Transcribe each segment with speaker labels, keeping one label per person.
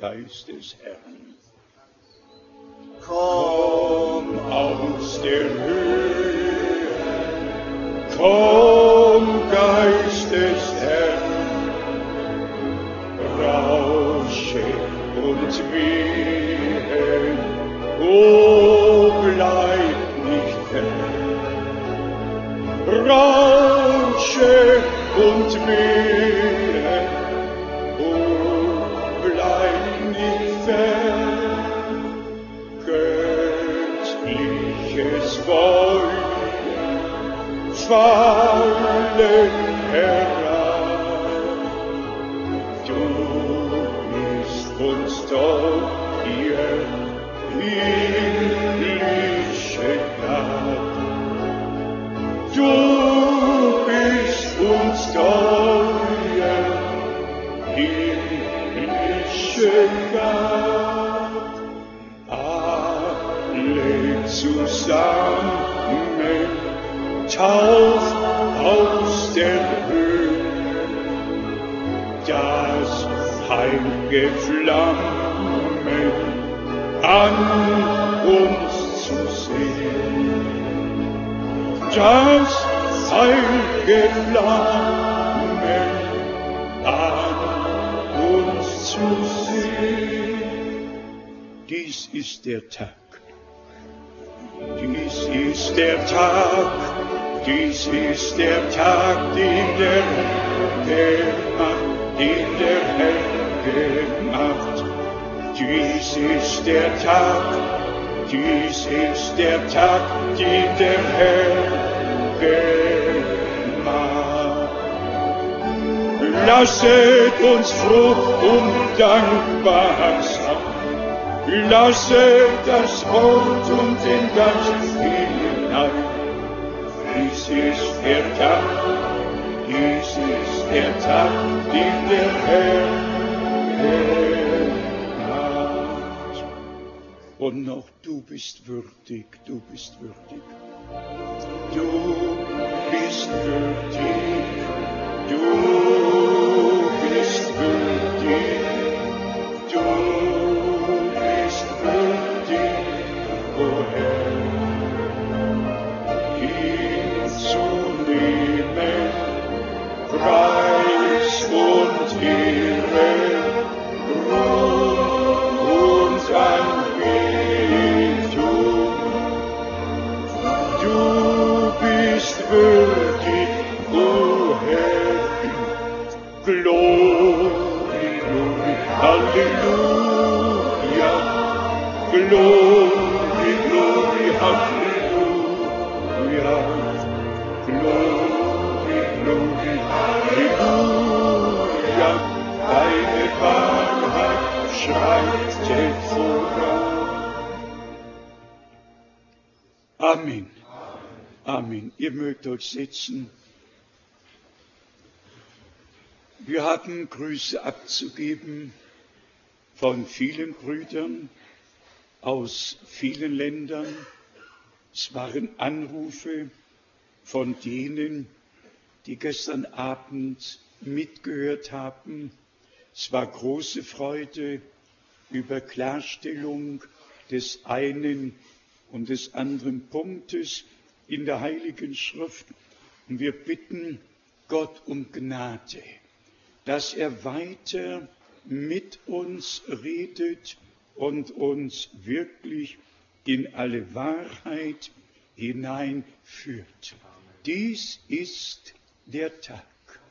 Speaker 1: Geist des Herrn. Komm aus der Höhe, komm, Geist des Herrn, rausche und wehe, o bleib nicht fern. Rausche und wehe, o bleib nicht fern. Göttliches Feuer fallen herab. Du bist uns doch hier himmlische Gnade. Du bist uns teuer, himmlische Gnade. Alle zusammen taucht aus der Höhe das heilige Flammen an uns zu sehen. Das heilige Flammen an uns zu sehen. Dies ist der Tag. Dies ist der Tag. Dies ist der Tag, den der Herr gemacht, den der Herr gemacht. Dies ist der Tag. Dies ist der Tag, den der Herr gemacht. Lasset uns froh und dankbar sein. Lasset das Wort und den Geist hinein. Dies ist der Tag, dies ist der Tag, den der Herr gemacht. Und noch du bist würdig, du bist würdig. Du bist würdig, du bist würdig, du bist würdig, o Herr, hinzunehmen, Preis und Ehre, Ruhm und Anbetung. Du bist würdig, o Herr, Glory, Glory, Halleluja, Glory, Glory, Halleluja, Glory, Glory, Halleluja, deine Wahrheit schreitet voran. Amen. Amen. Ihr mögt euch setzen. Wir haben Grüße abzugeben von vielen Brüdern aus vielen Ländern. Es waren Anrufe von denen, die gestern Abend mitgehört haben. Es war große Freude über Klarstellung des einen und des anderen Punktes in der Heiligen Schrift. Und wir bitten Gott um Gnade, dass er weiter mit uns redet und uns wirklich in alle Wahrheit hineinführt. Dies ist der Tag,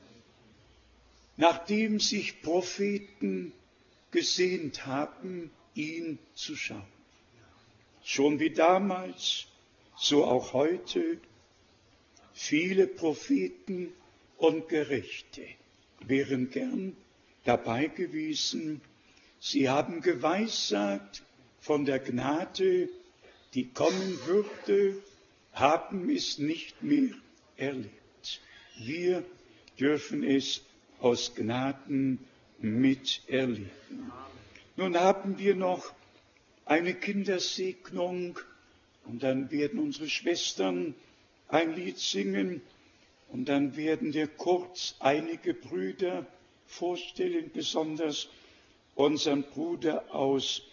Speaker 1: nachdem sich Propheten gesehnt haben, ihn zu schauen. Schon wie damals, so auch heute, viele Propheten und Gerechte wären gern dabei gewesen. Sie haben geweissagt von der Gnade, die kommen würde, haben es nicht mehr erlebt. Wir dürfen es aus Gnaden miterleben. Nun haben wir noch eine Kindersegnung und dann werden unsere Schwestern ein Lied singen und dann werden wir kurz einige Brüder vorstellen, besonders unseren Bruder aus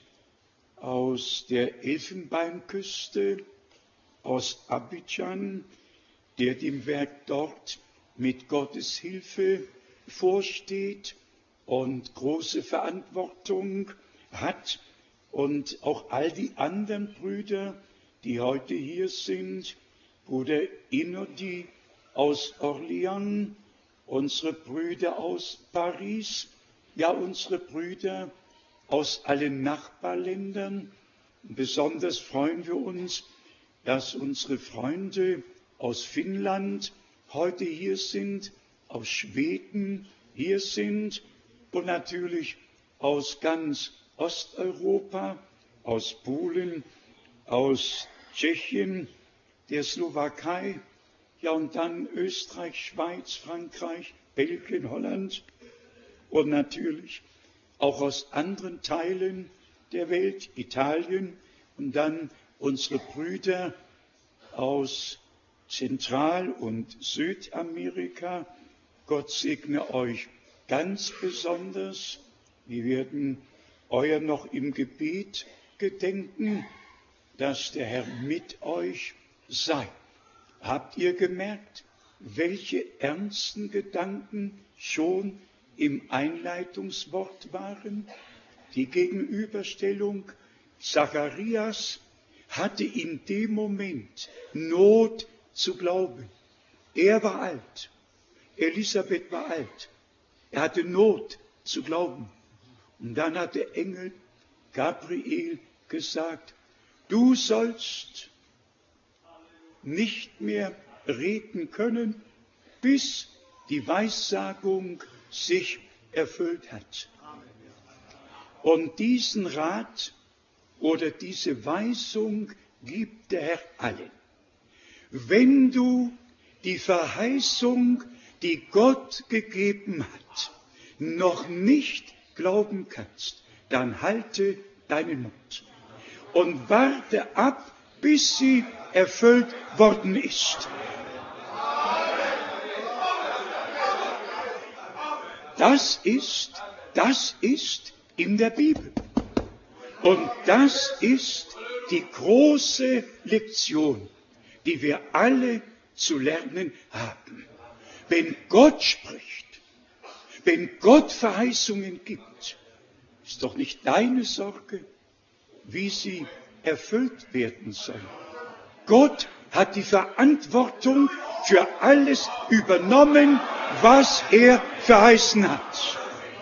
Speaker 1: der Elfenbeinküste, aus Abidjan, der dem Werk dort mit Gottes Hilfe vorsteht und große Verantwortung hat, und auch all die anderen Brüder, die heute hier sind, Bruder Inodi aus Orléans, unsere Brüder aus Paris, ja unsere Brüder aus allen Nachbarländern. Besonders freuen wir uns, dass unsere Freunde aus Finnland heute hier sind, aus Schweden hier sind und natürlich aus ganz Osteuropa, aus Polen, aus Tschechien, der Slowakei, ja und dann Österreich, Schweiz, Frankreich, Belgien, Holland und natürlich auch aus anderen Teilen der Welt, Italien, und dann unsere Brüder aus Zentral- und Südamerika. Gott segne euch ganz besonders. Wir werden euer noch im Gebet gedenken, dass der Herr mit euch sei. Habt ihr gemerkt, welche ernsten Gedanken schon im Einleitungswort waren? Die Gegenüberstellung Zacharias hatte in dem Moment Not zu glauben. Er war alt, Elisabeth war alt, er hatte Not zu glauben. Und dann hat der Engel Gabriel gesagt, du sollst nicht mehr reden können, bis die Weissagung sich erfüllt hat. Und diesen Rat oder diese Weisung gibt der Herr allen. Wenn du die Verheißung, die Gott gegeben hat, noch nicht glauben kannst, dann halte deinen Mund und warte ab, bis sie erfüllt worden ist. Das ist in der Bibel. Und das ist die große Lektion, die wir alle zu lernen haben. Wenn Gott spricht, wenn Gott Verheißungen gibt, ist doch nicht deine Sorge, wie sie erfüllt werden sollen. Gott hat die Verantwortung für alles übernommen, was er verheißen hat.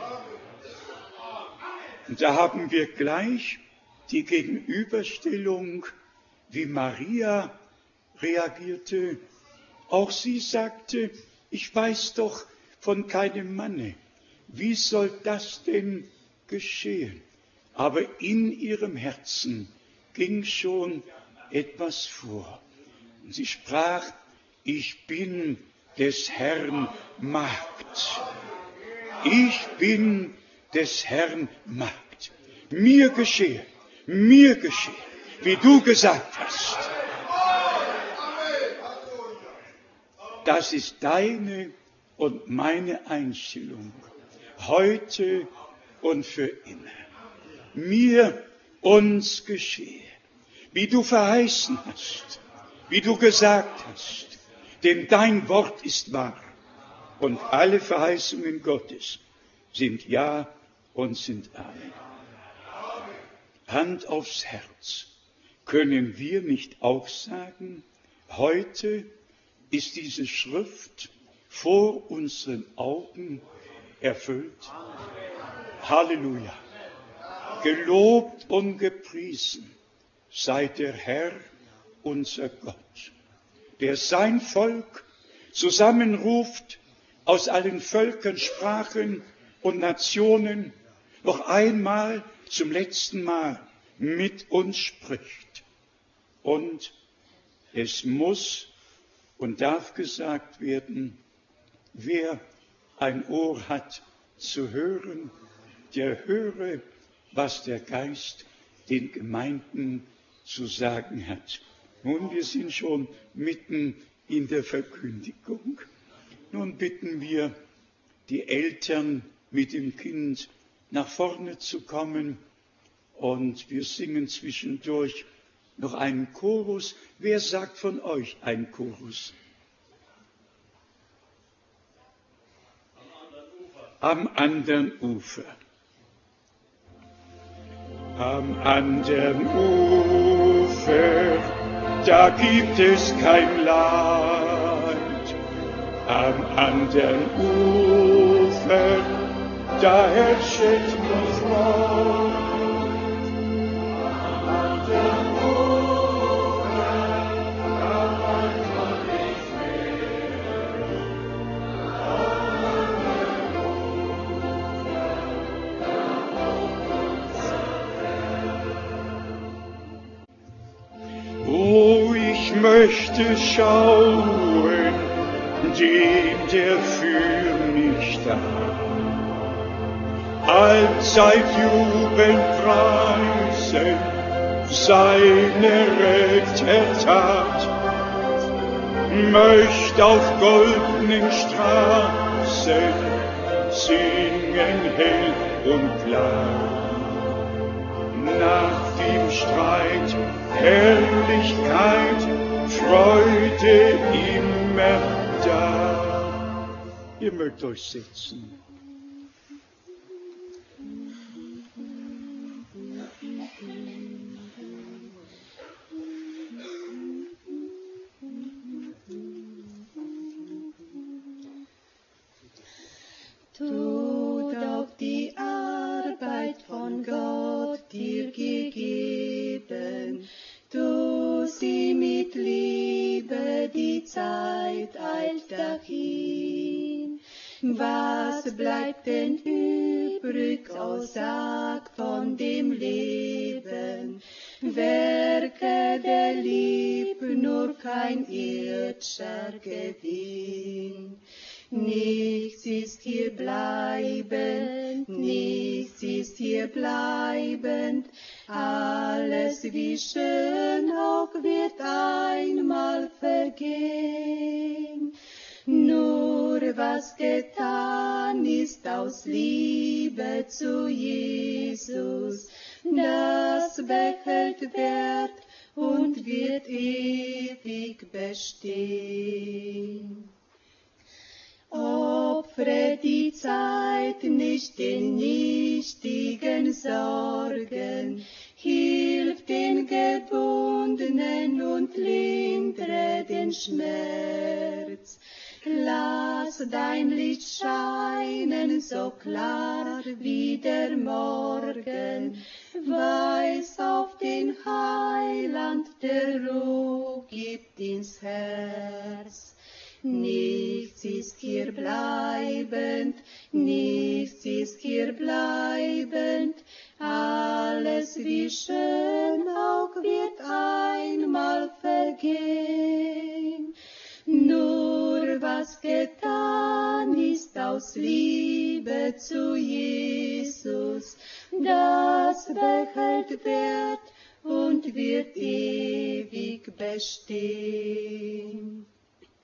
Speaker 1: Und da haben wir gleich die Gegenüberstellung, wie Maria reagierte. Auch sie sagte, ich weiß doch von keinem Manne. Wie soll das denn geschehen? Aber in ihrem Herzen ging schon etwas vor. Und sie sprach, ich bin des Herrn Magd. Ich bin des Herrn Magd. Mir geschehe, wie du gesagt hast. Das ist deine und meine Einstellung, heute und für immer. Mir, uns geschehe, wie du verheißen hast, wie du gesagt hast, denn dein Wort ist wahr und alle Verheißungen Gottes sind Ja und sind Amen. Hand aufs Herz, können wir nicht auch sagen, heute ist diese Schrift vor unseren Augen erfüllt? Halleluja! Gelobt und gepriesen sei der Herr, unser Gott, der sein Volk zusammenruft aus allen Völkern, Sprachen und Nationen, noch einmal zum letzten Mal mit uns spricht. Und es muss und darf gesagt werden, wer ein Ohr hat zu hören, der höre, was der Geist den Gemeinden zu sagen hat. Nun, wir sind schon mitten in der Verkündigung. Nun bitten wir die Eltern mit dem Kind nach vorne zu kommen und wir singen zwischendurch noch einen Chorus. Wer sagt von euch einen Chorus? Am anderen Ufer. Am anderen Ufer, da gibt es kein Leid. Am anderen Ufer, da herrschet die Freude. Am anderen Ufer, da weiß man nicht mehr. Am anderen Ufer, da ruht unser Herr. Oh, ich möchte schauen, den, der für mich da, allzeit jubelnd preisen seine Rettertat, möcht auf goldenen Straßen singen hell und klar. Nach dem Streit Herrlichkeit, Freude immer da. Ihr mögt euch setzen.
Speaker 2: Tu doch die Arbeit von Gott dir gegeben, tu sie mit Liebe, die Zeit eilt dahin. Was bleibt denn übrig, oh sag von dem Leben? Werke der Liebe, nur kein irdischer Gewinn. Nichts ist hier bleibend, nichts ist hier bleibend, alles wie schön auch wird einmal vergehen. Nur was getan ist aus Liebe zu Jesus, das behält Wert und wird ewig bestehen. Opfre die Zeit nicht den nichtigen Sorgen, hilf den Gebundenen und lindre den Schmerz. Lass dein Licht scheinen, so klar wie der Morgen, weis auf den Heiland, der Ruhe gibt ins Herz. Nichts ist hier bleibend, nichts ist hier bleibend, alles wie schön auch wird einmal vergehen. Nur was getan ist aus Liebe zu Jesus, das behält Wert und wird ewig bestehen.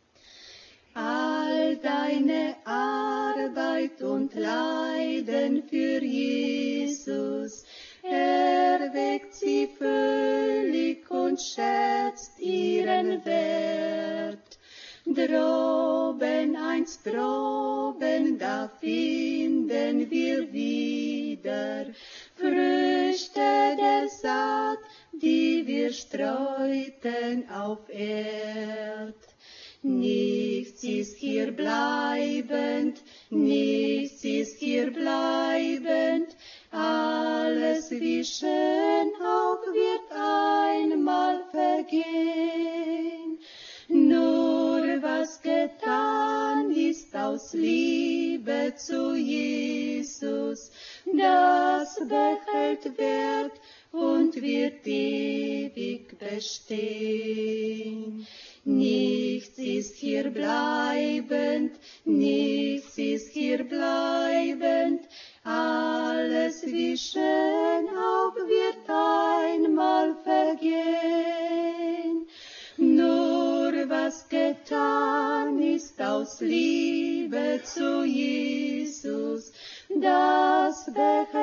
Speaker 2: All deine Arbeit und Leiden für Jesus erweckt sie völlig und schätzt ihren Wert. Droben, einst droben, da finden wir wieder Früchte der Saat, die wir streuten auf Erd. Nichts ist hier bleibend, nichts ist hier bleibend, alles wie schön auch wird einmal vergehen. Nur was getan ist aus Liebe zu Jesus, das behält Wert und wird ewig bestehen. Nichts ist hier bleibend, nichts ist hier bleibend, alles wie schön auch wird einmal vergehen. Nur was getan ist aus Liebe zu Jesus, das behält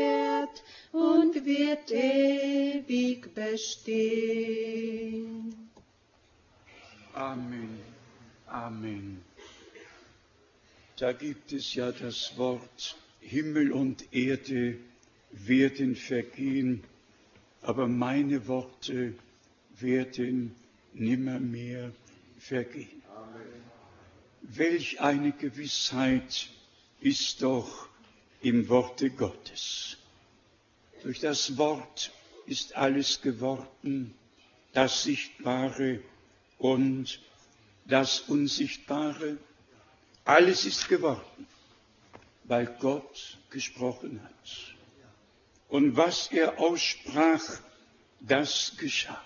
Speaker 2: währt und wird ewig bestehen.
Speaker 1: Amen. Amen. Da gibt es ja das Wort, Himmel und Erde werden vergehen, aber meine Worte werden nimmermehr vergehen. Welch eine Gewissheit ist doch im Worte Gottes. Durch das Wort ist alles geworden, das Sichtbare und das Unsichtbare. Alles ist geworden, weil Gott gesprochen hat. Und was er aussprach, das geschah.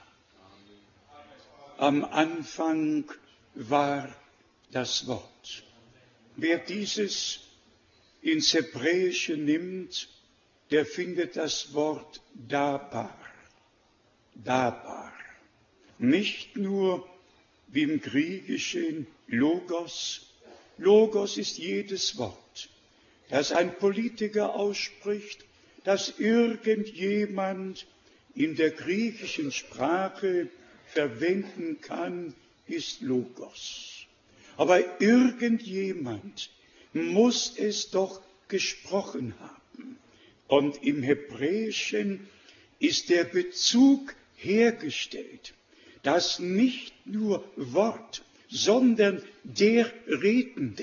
Speaker 1: Am Anfang war das Wort. Wer dieses ins Hebräische nimmt, der findet das Wort dabar. Dabar. Nicht nur wie im Griechischen Logos. Logos ist jedes Wort, das ein Politiker ausspricht, das irgendjemand in der griechischen Sprache verwenden kann, ist Logos. Aber irgendjemand muss es doch gesprochen haben. Und im Hebräischen ist der Bezug hergestellt, dass nicht nur Wort, sondern der Redende,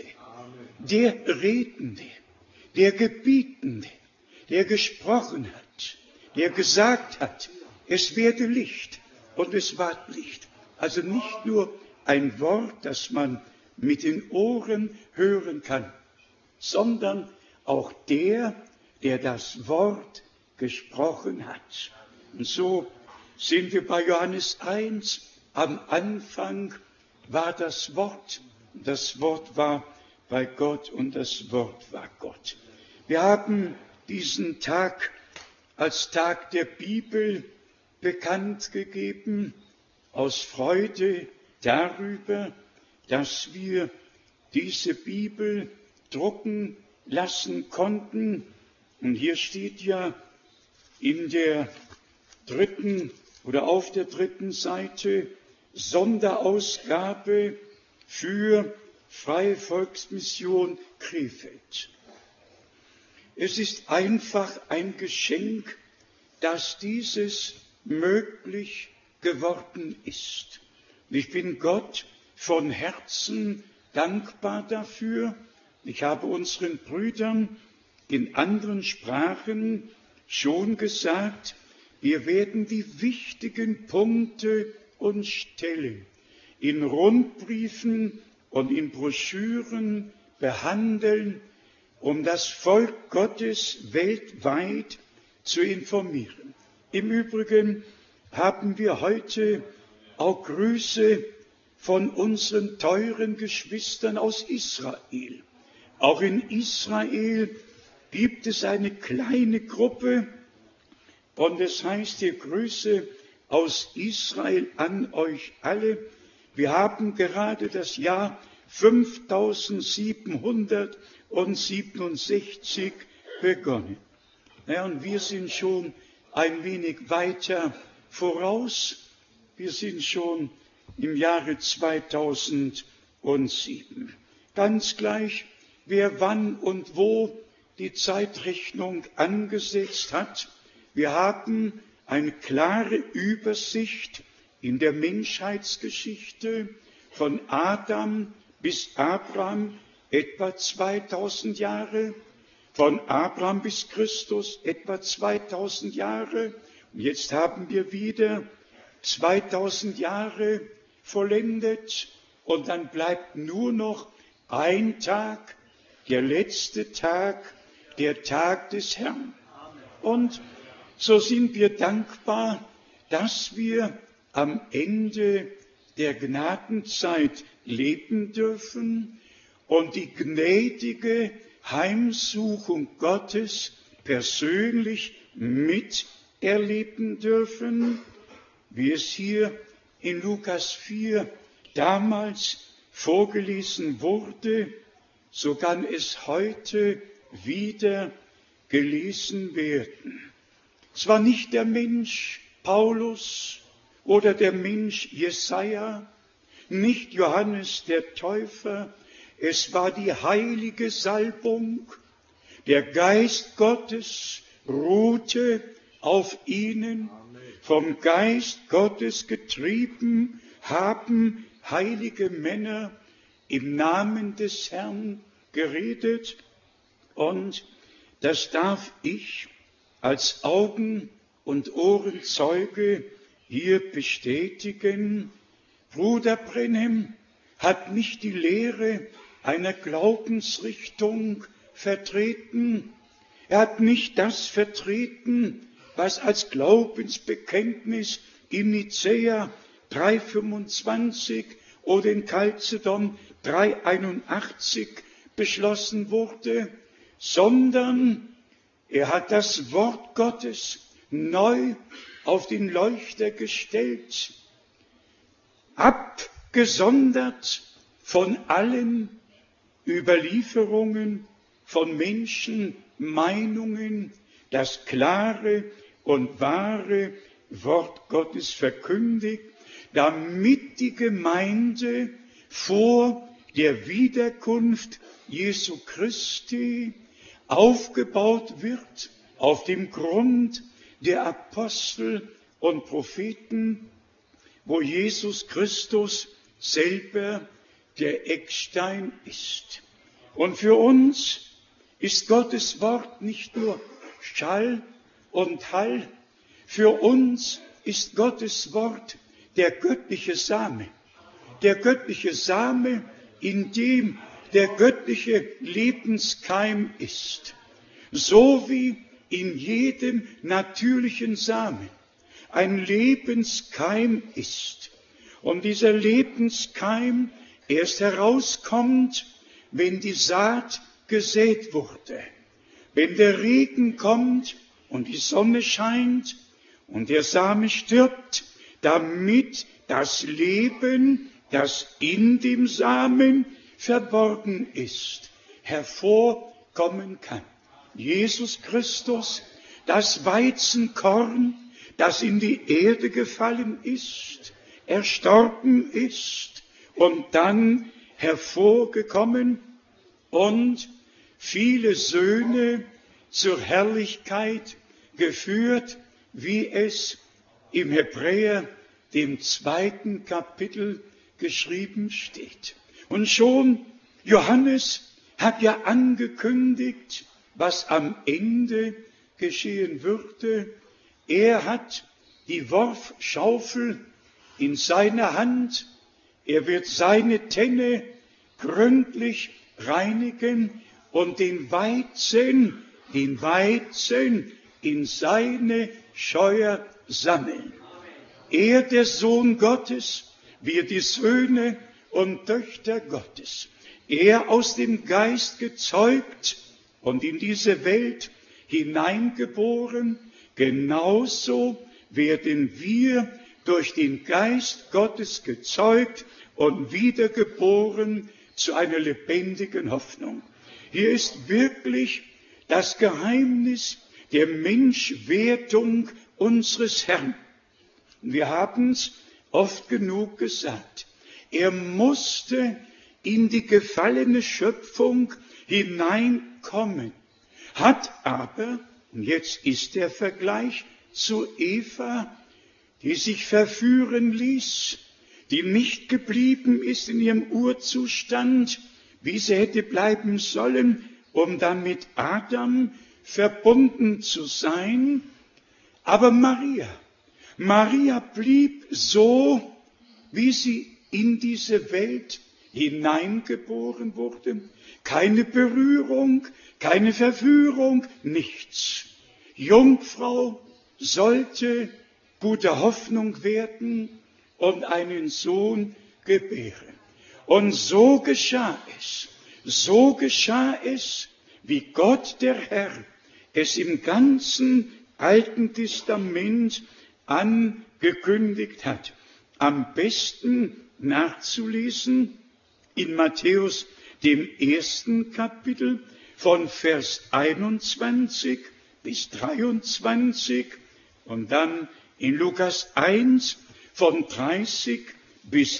Speaker 1: der Gebietende, der gesprochen hat, der gesagt hat, es werde Licht und es ward Licht. Also nicht nur ein Wort, das man mit den Ohren hören kann, sondern auch der das Wort gesprochen hat. Und so sind wir bei Johannes 1. Am Anfang war das Wort war bei Gott und das Wort war Gott. Wir haben diesen Tag als Tag der Bibel bekannt gegeben, aus Freude darüber, dass wir diese Bibel drucken lassen konnten. Und hier steht ja in der dritten oder auf der dritten Seite Sonderausgabe für Freie Volksmission Krefeld. Es ist einfach ein Geschenk, dass dieses möglich geworden ist. Ich bin Gott von Herzen dankbar dafür. Ich habe unseren Brüdern in anderen Sprachen schon gesagt, wir werden die wichtigen Punkte und Stellen in Rundbriefen und in Broschüren behandeln, um das Volk Gottes weltweit zu informieren. Im Übrigen haben wir heute auch Grüße von unseren teuren Geschwistern aus Israel. Auch in Israel gibt es eine kleine Gruppe, und es heißt hier Grüße aus Israel an euch alle. Wir haben gerade das Jahr 5767 begonnen. Ja, und wir sind schon ein wenig weiter voraus. Wir sind schon im Jahre 2007. Ganz gleich, wer wann und wo die Zeitrechnung angesetzt hat. Wir haben eine klare Übersicht in der Menschheitsgeschichte von Adam bis Abraham etwa 2000 Jahre, von Abraham bis Christus etwa 2000 Jahre. Und jetzt haben wir wieder 2000 Jahre vollendet und dann bleibt nur noch ein Tag, der letzte Tag, der Tag des Herrn. Und so sind wir dankbar, dass wir am Ende der Gnadenzeit leben dürfen und die gnädige Heimsuchung Gottes persönlich miterleben dürfen, wie es hier in Lukas 4 damals vorgelesen wurde, so kann es heute wieder gelesen werden. Es war nicht der Mensch Paulus oder der Mensch Jesaja, nicht Johannes der Täufer, es war die heilige Salbung. Der Geist Gottes ruhte auf ihnen. Vom Geist Gottes getrieben haben heilige Männer im Namen des Herrn geredet. Und das darf ich als Augen- und Ohrenzeuge hier bestätigen. Bruder Branham hat nicht die Lehre einer Glaubensrichtung vertreten. Er hat nicht das vertreten, was als Glaubensbekenntnis in Nicäa 3,25 oder in Chalcedon 3,81 beschlossen wurde, sondern er hat das Wort Gottes neu auf den Leuchter gestellt, abgesondert von allen Überlieferungen, von Menschenmeinungen, das klare und wahre Wort Gottes verkündigt, damit die Gemeinde vor der Wiederkunft Jesu Christi aufgebaut wird auf dem Grund der Apostel und Propheten, wo Jesus Christus selber der Eckstein ist. Und für uns ist Gottes Wort nicht nur Schall und Hall, für uns ist Gottes Wort der göttliche Same, in dem der göttliche Lebenskeim ist. So wie in jedem natürlichen Samen ein Lebenskeim ist. Und dieser Lebenskeim erst herauskommt, wenn die Saat gesät wurde, wenn der Regen kommt und die Sonne scheint und der Same stirbt, damit das Leben, das in dem Samen verborgen ist, hervorkommen kann. Jesus Christus, das Weizenkorn, das in die Erde gefallen ist, erstorben ist und dann hervorgekommen und viele Söhne zur Herrlichkeit geführt, wie es im Hebräer, dem 2. Kapitel, geschrieben steht. Und schon Johannes hat ja angekündigt, was am Ende geschehen würde. Er hat die Worfschaufel in seiner Hand. Er wird seine Tenne gründlich reinigen und den Weizen in seine Scheuer sammeln. Er, der Sohn Gottes, wir die Söhne und Töchter Gottes. Er aus dem Geist gezeugt und in diese Welt hineingeboren, genauso werden wir durch den Geist Gottes gezeugt und wiedergeboren zu einer lebendigen Hoffnung. Hier ist wirklich das Geheimnis der Menschwerdung unseres Herrn. Wir haben es oft genug gesagt. Er musste in die gefallene Schöpfung hineinkommen, hat aber, und jetzt ist der Vergleich zu Eva, die sich verführen ließ, die nicht geblieben ist in ihrem Urzustand, wie sie hätte bleiben sollen, um dann mit Adam verbunden zu sein. Aber Maria blieb so, wie sie in diese Welt hineingeboren wurde. Keine Berührung, keine Verführung, nichts. Jungfrau sollte gute Hoffnung werden und einen Sohn gebären. Und so geschah es, wie Gott der Herr es im ganzen Alten Testament angekündigt hat. Am besten nachzulesen in Matthäus, dem 1. Kapitel, von Vers 21 bis 23 und dann in Lukas 1 von 30 bis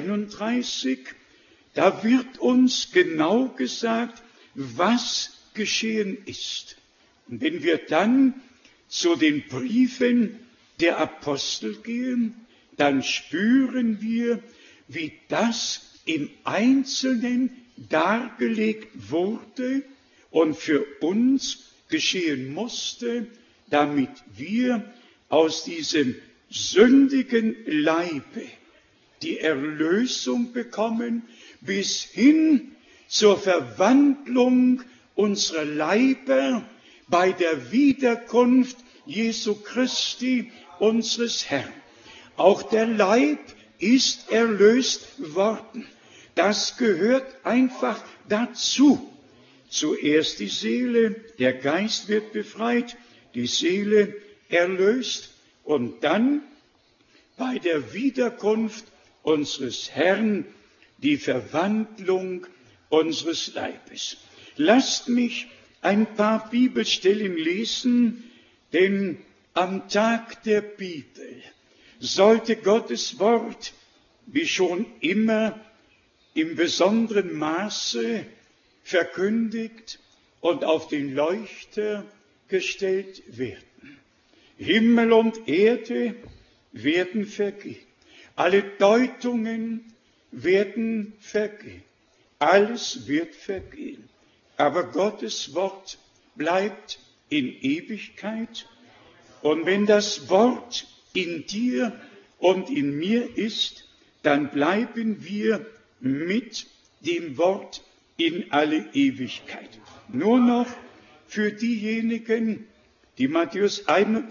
Speaker 1: 31. Da wird uns genau gesagt, was geschehen ist. Und wenn wir dann zu den Briefen der Apostel gehen, dann spüren wir, wie das im Einzelnen dargelegt wurde und für uns geschehen musste, damit wir aus diesem sündigen Leibe die Erlösung bekommen, bis hin zur Verwandlung unserer Leiber bei der Wiederkunft Jesu Christi, unseres Herrn. Auch der Leib ist erlöst worden. Das gehört einfach dazu. Zuerst die Seele, der Geist wird befreit, die Seele erlöst und dann bei der Wiederkunft unseres Herrn die Verwandlung unseres Leibes. Lasst mich ein paar Bibelstellen lesen, denn am Tag der Bibel sollte Gottes Wort, wie schon immer, im besonderen Maße verkündigt und auf den Leuchter gestellt werden. Himmel und Erde werden vergehen. Alle Deutungen werden vergehen. Alles wird vergehen. Aber Gottes Wort bleibt in Ewigkeit. Und wenn das Wort in dir und in mir ist, dann bleiben wir mit dem Wort in alle Ewigkeit. Nur noch für diejenigen, die Matthäus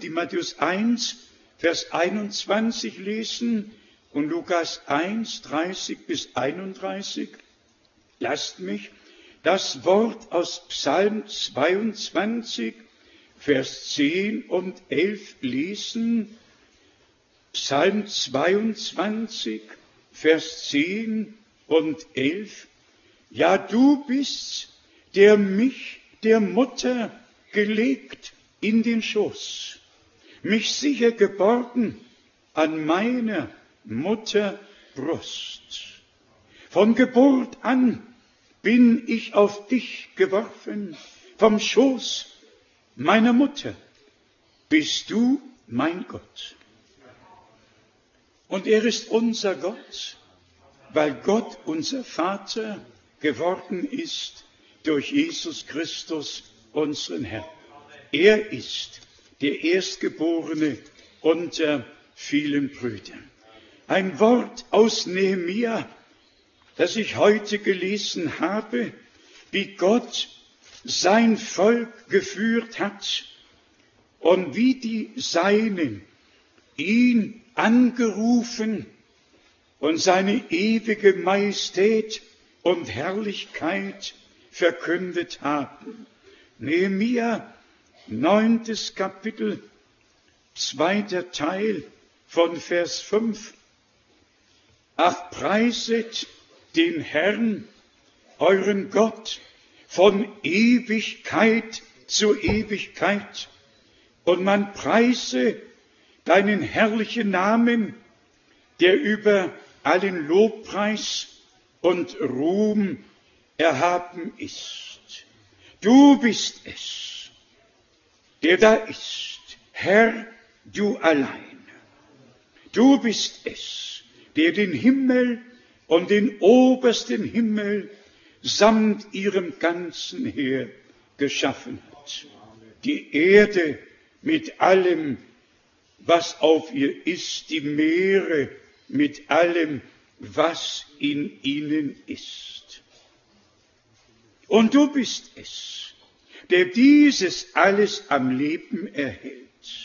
Speaker 1: 1, Vers 21 lesen und Lukas 1, 30 bis 31, lasst mich das Wort aus Psalm 22, Vers 10 und 11 lesen. Psalm 22, Vers 10 und 11. Ja, du bist, der mich der Mutter gelegt in den Schoß, mich sicher geborgen an meiner Mutter Brust. Von Geburt an bin ich auf dich geworfen, vom Schoß meiner Mutter bist du mein Gott. Und er ist unser Gott, weil Gott unser Vater geworden ist durch Jesus Christus, unseren Herrn. Er ist der Erstgeborene unter vielen Brüdern. Ein Wort aus Nehemia, das ich heute gelesen habe, wie Gott sein Volk geführt hat und wie die Seinen ihn angerufen und seine ewige Majestät und Herrlichkeit verkündet haben. Nehemia, 9. Kapitel, 2. Teil von Vers 5. Ach, preiset den Herrn, euren Gott, von Ewigkeit zu Ewigkeit. Und man preise deinen herrlichen Namen, der über allen Lobpreis und Ruhm erhaben ist. Du bist es, der da ist, Herr, du allein. Du bist es, der den Himmel und den obersten Himmel samt ihrem ganzen Heer geschaffen hat. Die Erde mit allem, was auf ihr ist, die Meere mit allem, was in ihnen ist. Und du bist es, der dieses alles am Leben erhält.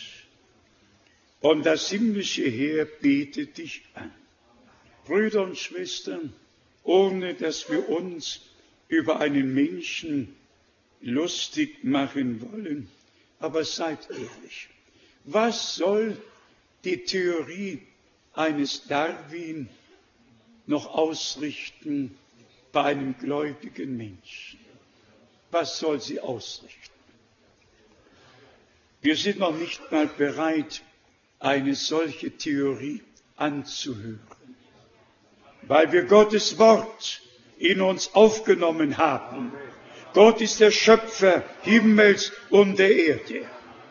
Speaker 1: Und das himmlische Heer betet dich an. Brüder und Schwestern, ohne dass wir uns über einen Menschen lustig machen wollen, aber seid ehrlich. Was soll die Theorie eines Darwin noch ausrichten bei einem gläubigen Menschen? was soll sie ausrichten? Wir sind noch nicht mal bereit, eine solche Theorie anzuhören, weil wir Gottes Wort in uns aufgenommen haben. Gott ist der Schöpfer Himmels und der Erde.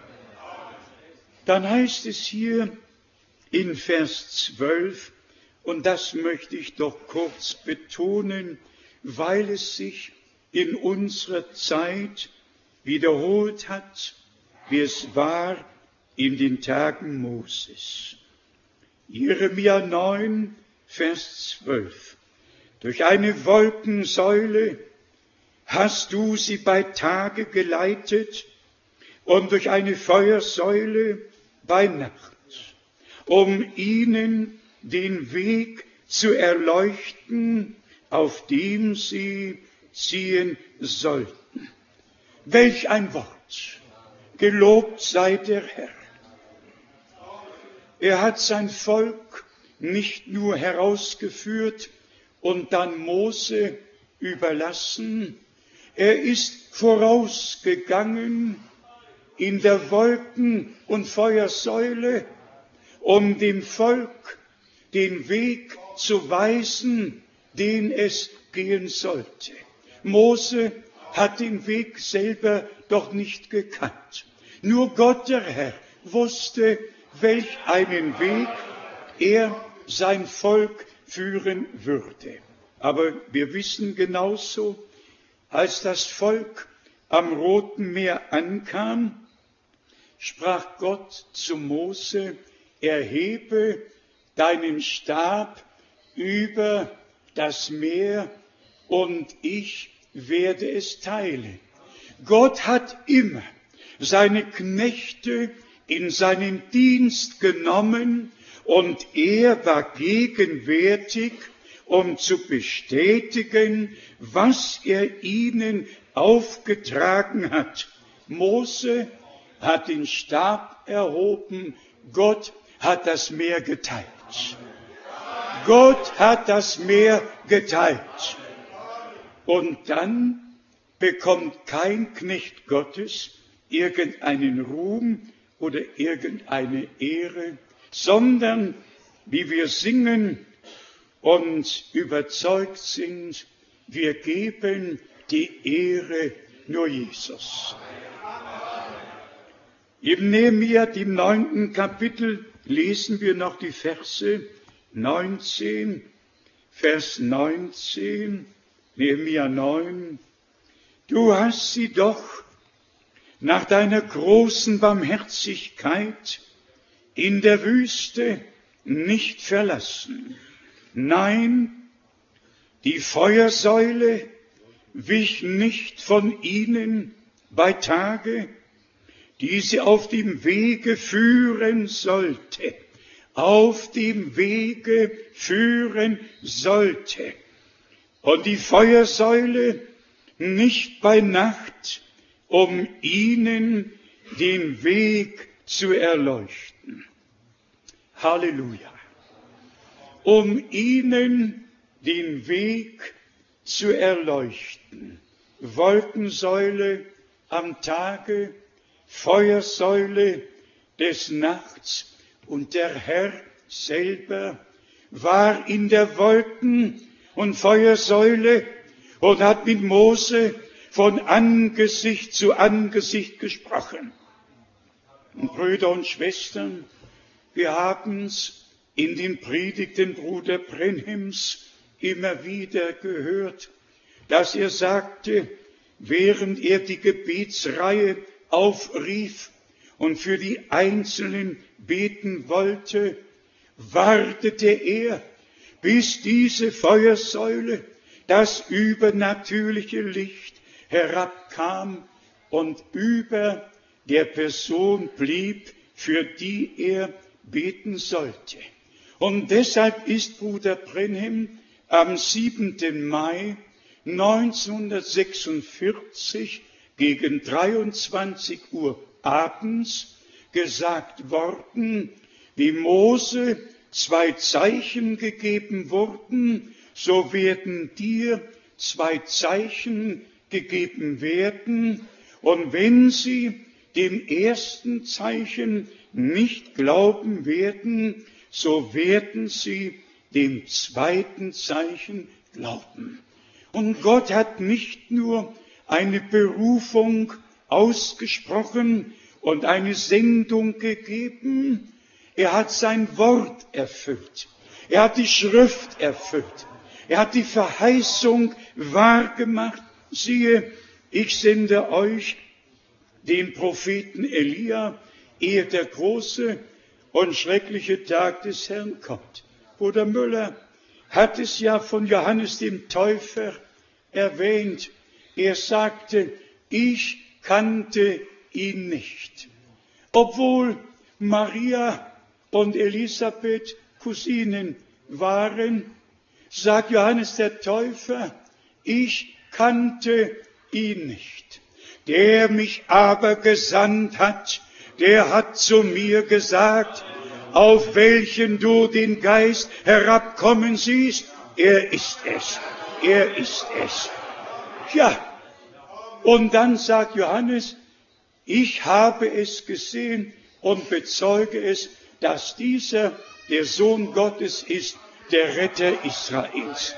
Speaker 1: Dann heißt es hier in Vers 12, und das möchte ich doch kurz betonen, weil es sich in unserer Zeit wiederholt hat, wie es war in den Tagen Moses. Jeremia 9, Vers 12. Durch eine Wolkensäule hast du sie bei Tage geleitet und durch eine Feuersäule bei Nacht, um ihnen den Weg zu erleuchten, auf dem sie ziehen sollten. Welch ein Wort! Gelobt sei der Herr. Er hat sein Volk nicht nur herausgeführt und dann Mose überlassen, er ist vorausgegangen in der Wolken- und Feuersäule, um dem Volk den Weg zu weisen, den es gehen sollte. Mose hat den Weg selber doch nicht gekannt. Nur Gott, der Herr, wusste, welch einen Weg er sein Volk führen würde. Aber wir wissen genauso, als das Volk am Roten Meer ankam, sprach Gott zu Mose, erhebe deinen Stab über das Meer und ich werde es teilen. Gott hat immer seine Knechte in seinen Dienst genommen und er war gegenwärtig, um zu bestätigen, was er ihnen aufgetragen hat. Mose hat den Stab erhoben, Gott hat das Meer geteilt. Gott hat das Meer geteilt. Und dann bekommt kein Knecht Gottes irgendeinen Ruhm oder irgendeine Ehre, sondern, wie wir singen und überzeugt sind, wir geben die Ehre nur Jesus. Im Nehemia, dem 9. Kapitel, lesen wir noch die Verse 19, Vers 19, Nehemia 9. Du hast sie doch nach deiner großen Barmherzigkeit in der Wüste nicht verlassen. Nein, die Feuersäule wich nicht von ihnen bei Tage, die sie auf dem Wege führen sollte. Auf dem Wege führen sollte. Und die Feuersäule nicht bei Nacht, um ihnen den Weg zu erleuchten. Halleluja. Um ihnen den Weg zu erleuchten. Wolkensäule am Tage, Feuersäule des Nachts und der Herr selber war in der Wolken- und Feuersäule und hat mit Mose von Angesicht zu Angesicht gesprochen. Und Brüder und Schwestern, wir haben es in den Predigten Bruder Brenhims immer wieder gehört, dass er sagte, während er die Gebetsreihe aufrief und für die Einzelnen beten wollte, wartete er, bis diese Feuersäule, das übernatürliche Licht, herabkam und über der Person blieb, für die er beten sollte. Und deshalb ist Bruder Brenhim am 7. Mai 1946 gegen 23 Uhr abends gesagt worden, wie Mose 2 Zeichen gegeben wurden, so werden dir 2 Zeichen gegeben werden. Und wenn sie dem ersten Zeichen nicht glauben werden, so werden sie dem zweiten Zeichen glauben. Und Gott hat nicht nur eine Berufung ausgesprochen und eine Sendung gegeben, er hat sein Wort erfüllt. Er hat die Schrift erfüllt. Er hat die Verheißung wahrgemacht. Siehe, ich sende euch den Propheten Elia, ehe der große und schreckliche Tag des Herrn kommt. Bruder Müller hat es ja von Johannes dem Täufer erwähnt. Er sagte, ich kannte ihn nicht. Obwohl Maria und Elisabeth Cousinen waren, sagt Johannes der Täufer, ich kannte ihn nicht. Der mich aber gesandt hat, der hat zu mir gesagt, auf welchen du den Geist herabkommen siehst, er ist es, er ist es. Ja, und dann sagt Johannes, ich habe es gesehen und bezeuge es, dass dieser der Sohn Gottes ist, der Retter Israels.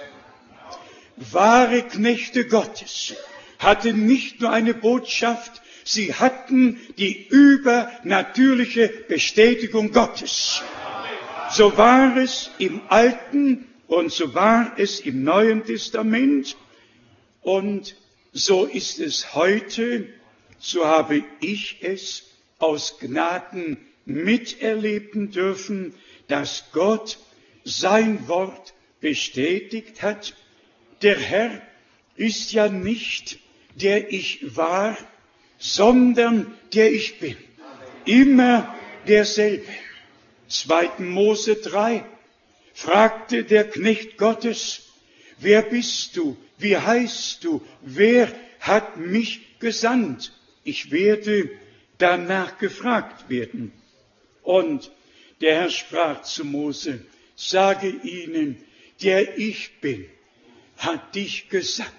Speaker 1: Wahre Knechte Gottes hatten nicht nur eine Botschaft, sie hatten die übernatürliche Bestätigung Gottes. So war es im Alten und so war es im Neuen Testament und so ist es heute, so habe ich es aus Gnaden miterleben dürfen, dass Gott sein Wort bestätigt hat. Der Herr ist ja nicht der ich war, sondern der ich bin. Immer derselbe. 2. Mose 3 fragte der Knecht Gottes, wer bist du? Wie heißt du? Wer hat mich gesandt? Ich werde danach gefragt werden. Und der Herr sprach zu Mose, sage ihnen, der ich bin, hat dich gesandt.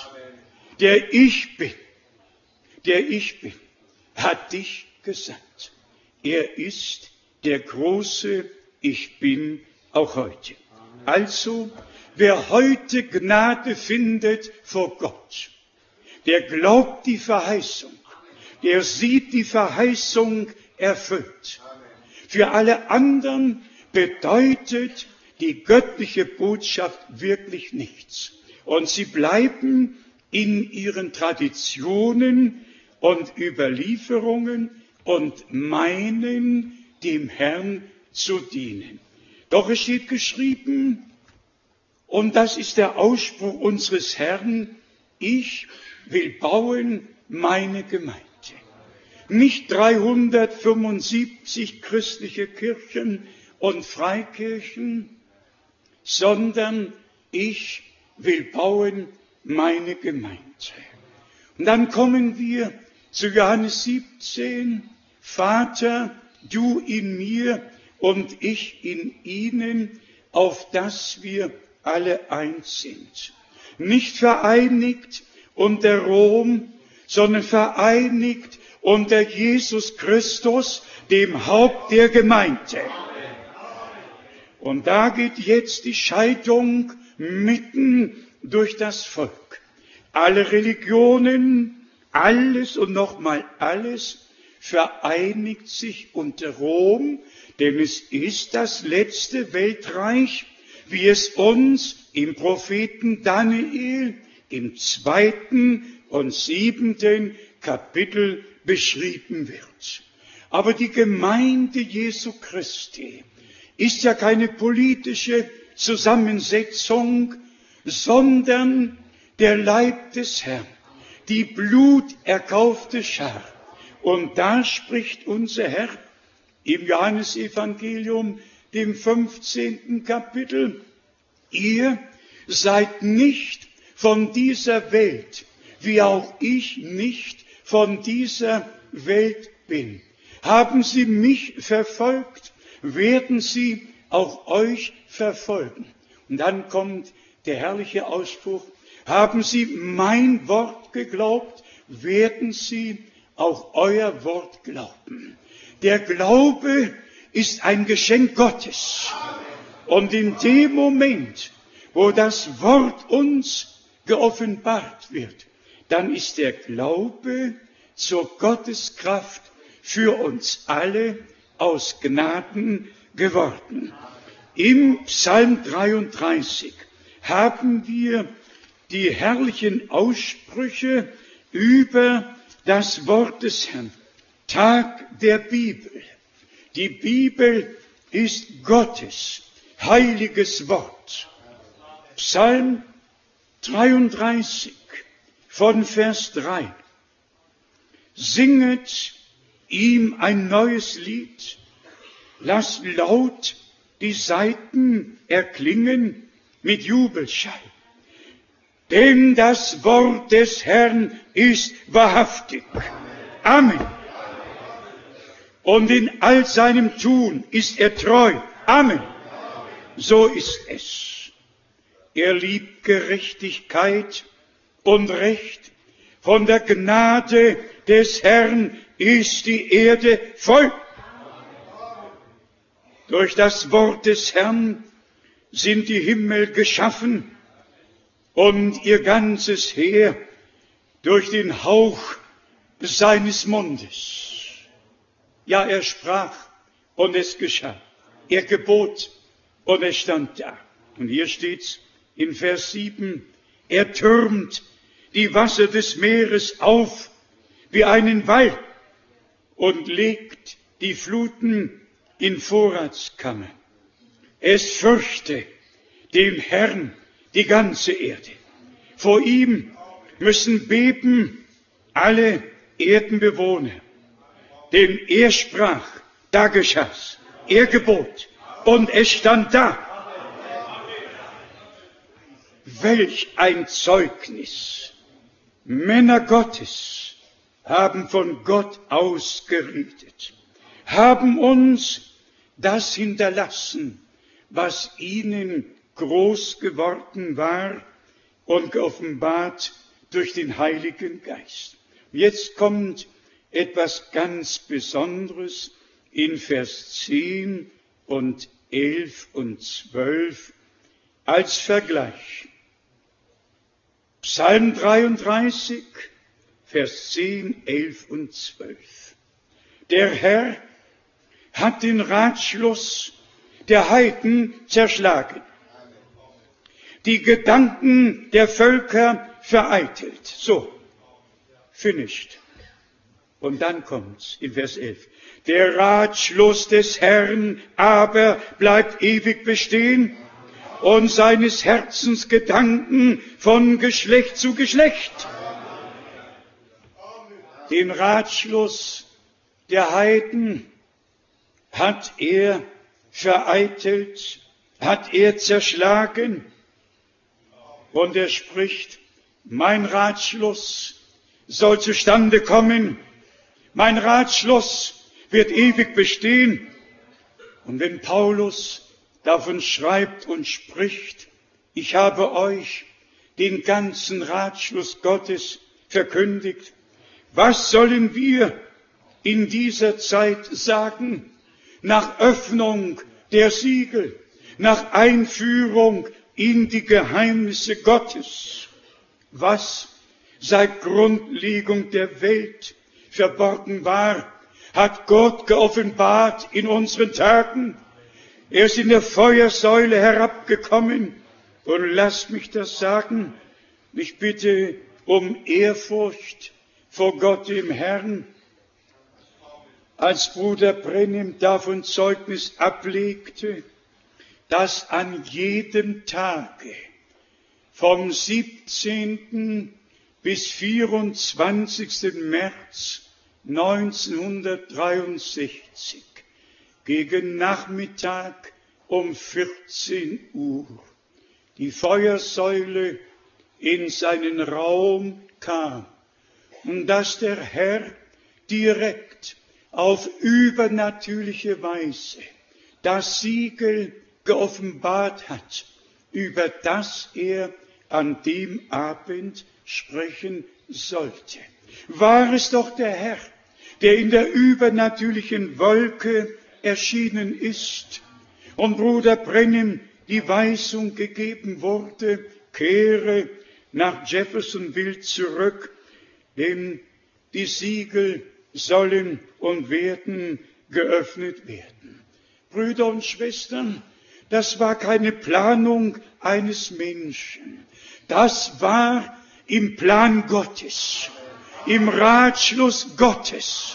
Speaker 1: Der ich bin, hat dich gesandt. Er ist der große Ich Bin auch heute. Also, wer heute Gnade findet vor Gott, der glaubt die Verheißung, der sieht die Verheißung erfüllt. Für alle anderen bedeutet die göttliche Botschaft wirklich nichts. Und sie bleiben in ihren Traditionen und Überlieferungen und meinen, dem Herrn zu dienen. Doch es steht geschrieben, und das ist der Ausspruch unseres Herrn, ich will bauen meine Gemeinde. Nicht 375 christliche Kirchen und Freikirchen, sondern ich will bauen meine Gemeinde. Und dann kommen wir zu Johannes 17, Vater, du in mir und ich in ihnen, auf dass wir alle eins sind. Nicht vereinigt unter Rom, sondern vereinigt unter Jesus Christus, dem Haupt der Gemeinde. Und da geht jetzt die Scheidung mitten durch das Volk. Alle Religionen, alles und nochmal alles vereinigt sich unter Rom, denn es ist das letzte Weltreich, wie es uns im Propheten Daniel im 2. und 7. Kapitel beschrieben wird. Aber die Gemeinde Jesu Christi ist ja keine politische Zusammensetzung, sondern der Leib des Herrn, die bluterkaufte Schar. Und da spricht unser Herr im Johannesevangelium, dem 15. Kapitel, ihr seid nicht von dieser Welt, wie auch ich nicht von dieser Welt bin. Haben sie mich verfolgt, werden sie auch euch verfolgen. Und dann kommt der herrliche Ausspruch, Haben Sie mein Wort geglaubt, werden Sie auch euer Wort glauben. Der Glaube ist ein Geschenk Gottes. Und in dem Moment, wo das Wort uns geoffenbart wird, dann ist der Glaube zur Gotteskraft für uns alle aus Gnaden geworden. Im Psalm 33 haben wir die herrlichen Aussprüche über das Wort des Herrn. Tag der Bibel. Die Bibel ist Gottes heiliges Wort. Psalm 33 von Vers 3. Singet ihm ein neues Lied, lasst laut die Saiten erklingen mit Jubelschall. Denn das Wort des Herrn ist wahrhaftig. Amen. Und in all seinem Tun ist er treu. Amen. So ist es. Er liebt Gerechtigkeit und Recht. Von der Gnade des Herrn ist die Erde voll. Durch das Wort des Herrn sind die Himmel geschaffen und ihr ganzes Heer durch den Hauch seines Mundes. Ja, er sprach und es geschah. Er gebot und es stand da. Und hier steht's in Vers 7. Er türmt die Wasser des Meeres auf wie einen Wall und legt die Fluten in Vorratskammern. Es fürchte den Herrn die ganze Erde. Vor ihm müssen beben alle Erdenbewohner. Denn er sprach, da geschah's. Er gebot und es stand da. Welch ein Zeugnis! Männer Gottes haben von Gott aus geredet, haben uns das hinterlassen, was ihnen groß geworden war und geoffenbart durch den Heiligen Geist. Jetzt kommt etwas ganz Besonderes in Vers 10 und 11 und 12 als Vergleich. Psalm 33, Vers 10, 11 und 12. Der Herr hat den Ratschluss der Heiden zerschlagen, die Gedanken der Völker vereitelt. So, finished. Und dann kommt's in Vers 11. Der Ratschluss des Herrn aber bleibt ewig bestehen und seines Herzens Gedanken von Geschlecht zu Geschlecht. Den Ratschluss der Heiden hat er vereitelt, hat er zerschlagen. Und er spricht, mein Ratschluss soll zustande kommen. Mein Ratschluss wird ewig bestehen. Und wenn Paulus davon schreibt und spricht, ich habe euch den ganzen Ratschluss Gottes verkündigt, was sollen wir in dieser Zeit sagen? Nach Öffnung der Siegel, nach Einführung in die Geheimnisse Gottes, was seit Grundlegung der Welt verborgen war, hat Gott geoffenbart in unseren Tagen. Er ist in der Feuersäule herabgekommen. Und lasst mich das sagen, ich bitte um Ehrfurcht vor Gott dem Herrn. Als Bruder Brennim davon Zeugnis ablegte, dass an jedem Tage vom 17. bis 24. März 1963 gegen Nachmittag um 14 Uhr die Feuersäule in seinen Raum kam und dass der Herr direkt auf übernatürliche Weise das Siegel geoffenbart hat, über das er an dem Abend sprechen sollte. War es doch der Herr, der in der übernatürlichen Wolke erschienen ist und Bruder Branham die Weisung gegeben wurde, kehre nach Jeffersonville zurück, denn die Siegel sollen und werden geöffnet werden. Brüder und Schwestern, das war keine Planung eines Menschen. Das war im Plan Gottes, im Ratschluss Gottes.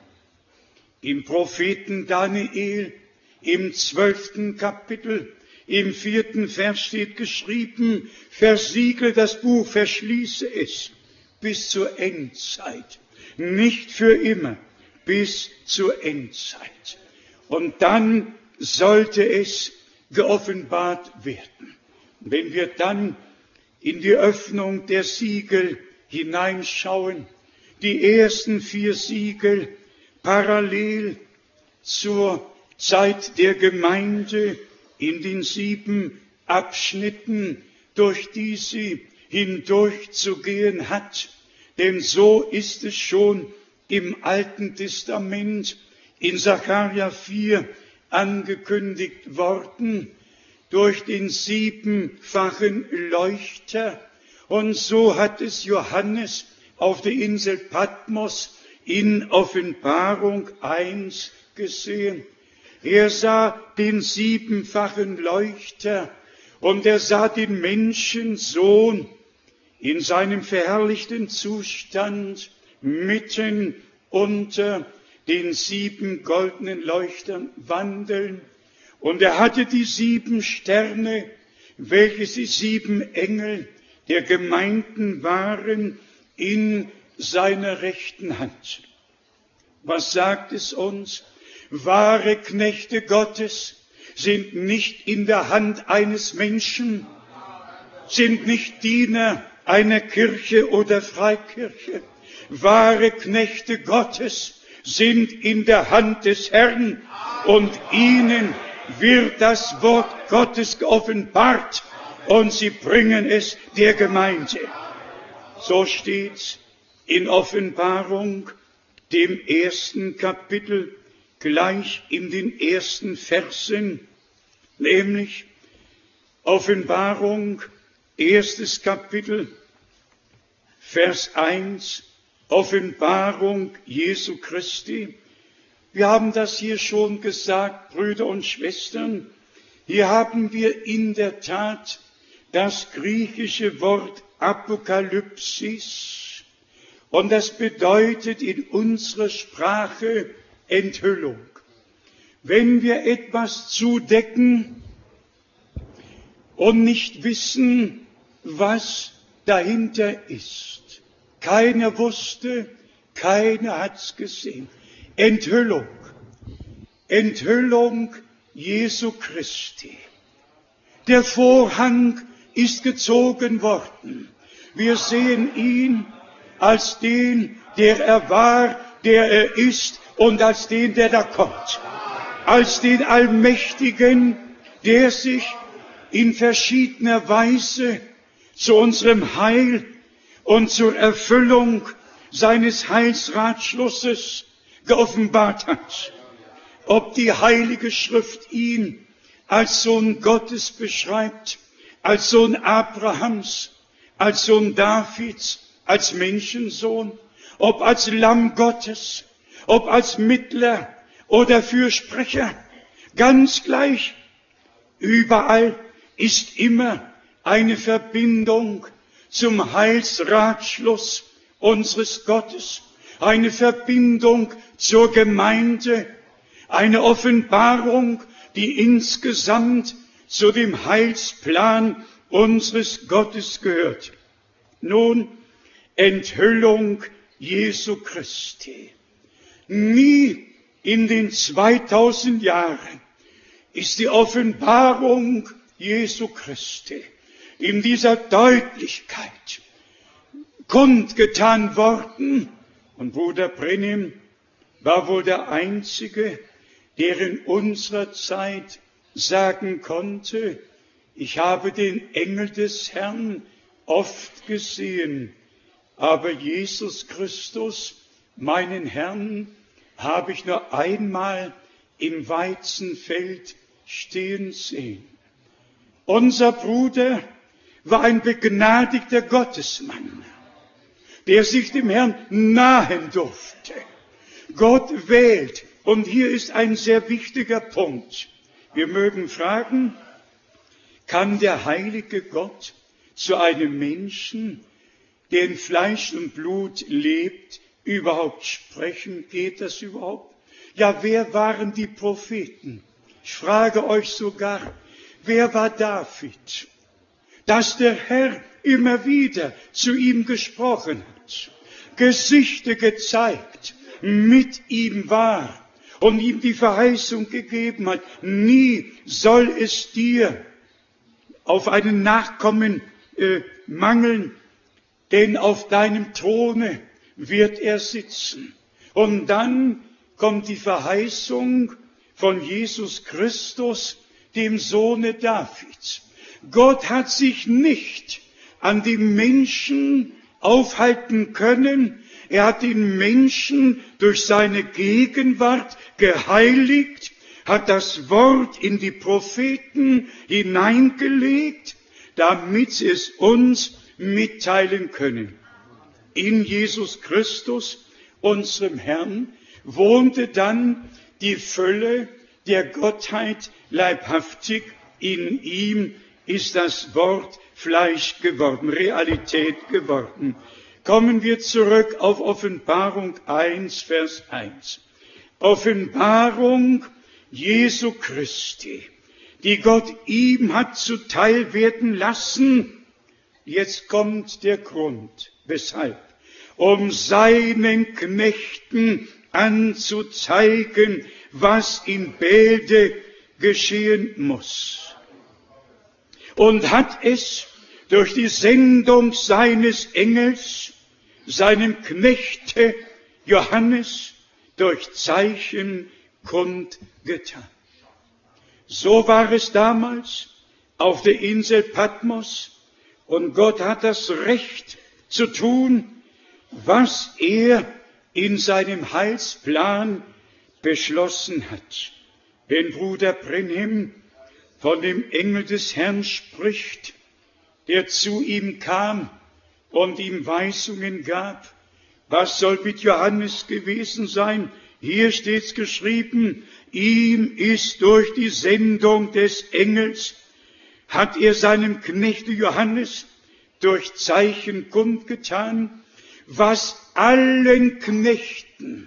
Speaker 1: Im Propheten Daniel, im 12. Kapitel, im 4. Vers steht geschrieben, versiegle das Buch, verschließe es bis zur Endzeit. Nicht für immer, bis zur Endzeit. Und dann sollte es geoffenbart werden. Wenn wir dann in die Öffnung der Siegel hineinschauen, die ersten 4 Siegel parallel zur Zeit der Gemeinde in den 7 Abschnitten, durch die sie hindurchzugehen hat. Denn so ist es schon im Alten Testament in Sacharja 4 angekündigt worden, durch den 7-fachen Leuchter. Und so hat es Johannes auf der Insel Patmos in Offenbarung 1 gesehen. Er sah den 7-fachen Leuchter und er sah den Menschensohn in seinem verherrlichten Zustand mitten unter den 7 goldenen Leuchtern wandeln. Und er hatte die 7 Sterne, welche die 7 Engel der Gemeinden waren, in seiner rechten Hand. Was sagt es uns? Wahre Knechte Gottes sind nicht in der Hand eines Menschen, sind nicht Diener einer Kirche oder Freikirche. Wahre Knechte Gottes sind in der Hand des Herrn und ihnen wird das Wort Gottes geoffenbart und sie bringen es der Gemeinde. So steht's in Offenbarung, dem 1. Kapitel, gleich in den ersten Versen, nämlich Offenbarung, 1. Kapitel, Vers 1, Offenbarung Jesu Christi. Wir haben das hier schon gesagt, Brüder und Schwestern. Hier haben wir in der Tat das griechische Wort Apokalypsis. Und das bedeutet in unserer Sprache Enthüllung. Wenn wir etwas zudecken und nicht wissen, was dahinter ist. Keiner wusste, keiner hat's gesehen. Enthüllung. Enthüllung Jesu Christi. Der Vorhang ist gezogen worden. Wir sehen ihn als den, der er war, der er ist und als den, der da kommt. Als den Allmächtigen, der sich in verschiedener Weise zu unserem Heil und zur Erfüllung seines Heilsratschlusses geoffenbart hat. Ob die Heilige Schrift ihn als Sohn Gottes beschreibt, als Sohn Abrahams, als Sohn Davids, als Menschensohn, ob als Lamm Gottes, ob als Mittler oder Fürsprecher, ganz gleich. Überall ist immer eine Verbindung zum Heilsratschluss unseres Gottes, eine Verbindung zur Gemeinde, eine Offenbarung, die insgesamt zu dem Heilsplan unseres Gottes gehört. Nun, Enthüllung Jesu Christi. Nie in den 2000 Jahren ist die Offenbarung Jesu Christi in dieser Deutlichkeit kundgetan worden. Und Bruder Branham war wohl der Einzige, der in unserer Zeit sagen konnte, ich habe den Engel des Herrn oft gesehen, aber Jesus Christus, meinen Herrn, habe ich nur einmal im Weizenfeld stehen sehen. Unser Bruder war ein begnadigter Gottesmann, der sich dem Herrn nahen durfte. Gott wählt. Und hier ist ein sehr wichtiger Punkt. Wir mögen fragen, kann der heilige Gott zu einem Menschen, der in Fleisch und Blut lebt, überhaupt sprechen? Geht das überhaupt? Ja, wer waren die Propheten? Ich frage euch sogar, wer war David? Dass der Herr immer wieder zu ihm gesprochen hat, Gesichter gezeigt, mit ihm war und ihm die Verheißung gegeben hat, nie soll es dir auf einen Nachkommen mangeln, denn auf deinem Throne wird er sitzen. Und dann kommt die Verheißung von Jesus Christus, dem Sohne Davids. Gott hat sich nicht an dem Menschen aufhalten können. Er hat den Menschen durch seine Gegenwart geheiligt, hat das Wort in die Propheten hineingelegt, damit sie es uns mitteilen können. In Jesus Christus, unserem Herrn, wohnte dann die Fülle der Gottheit leibhaftig. In ihm ist das Wort Fleisch geworden, Realität geworden. Kommen wir zurück auf Offenbarung 1, Vers 1. Offenbarung Jesu Christi, die Gott ihm hat zuteil werden lassen. Jetzt kommt der Grund. Weshalb? Um seinen Knechten anzuzeigen, was in Bälde geschehen muss. Und hat es durch die Sendung seines Engels, seinem Knechte Johannes, durch Zeichen kundgetan. So war es damals auf der Insel Patmos, und Gott hat das Recht zu tun, was er in seinem Heilsplan beschlossen hat. Wenn Bruder Brenhem von dem Engel des Herrn spricht, der zu ihm kam und ihm Weisungen gab, was soll mit Johannes gewesen sein? Hier steht's geschrieben, ihm ist durch die Sendung des Engels, hat er seinem Knechte Johannes durch Zeichen kundgetan, was allen Knechten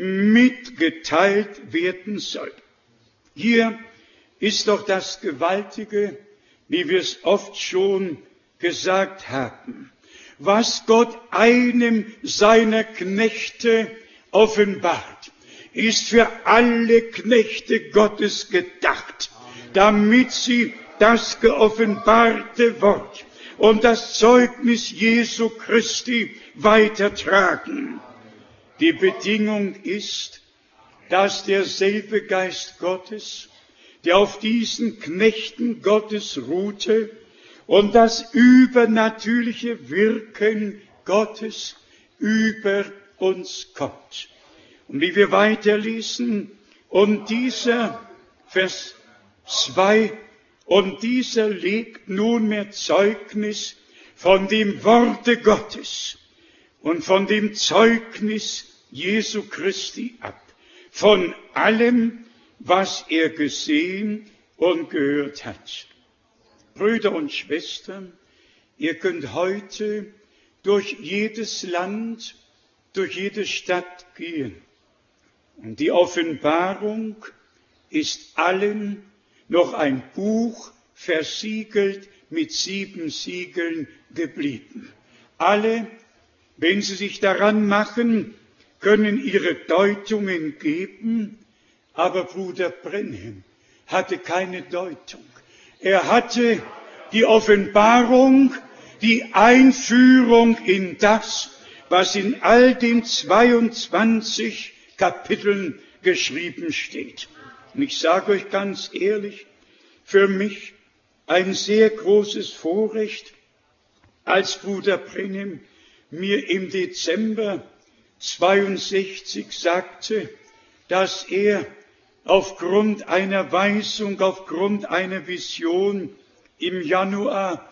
Speaker 1: mitgeteilt werden soll. Hier ist doch das Gewaltige, wie wir es oft schon gesagt haben, was Gott einem seiner Knechte offenbart, ist für alle Knechte Gottes gedacht, damit sie das geoffenbarte Wort und das Zeugnis Jesu Christi weitertragen. Die Bedingung ist, dass derselbe Geist Gottes, der auf diesen Knechten Gottes ruhte, und das übernatürliche Wirken Gottes über uns kommt. Und wie wir weiterlesen, und dieser, Vers 2, und dieser legt nunmehr Zeugnis von dem Worte Gottes und von dem Zeugnis Jesu Christi ab, von allem, was er gesehen und gehört hat. Brüder und Schwestern, ihr könnt heute durch jedes Land, durch jede Stadt gehen. Und die Offenbarung ist allen noch ein Buch versiegelt mit 7 Siegeln geblieben. Alle, wenn sie sich daran machen, können ihre Deutungen geben, aber Bruder Brenhem hatte keine Deutung. Er hatte die Offenbarung, die Einführung in das, was in all den 22 Kapiteln geschrieben steht. Und ich sage euch ganz ehrlich, für mich ein sehr großes Vorrecht, als Bruder Brenhem mir im Dezember 62 sagte, dass er aufgrund einer Weisung, aufgrund einer Vision im Januar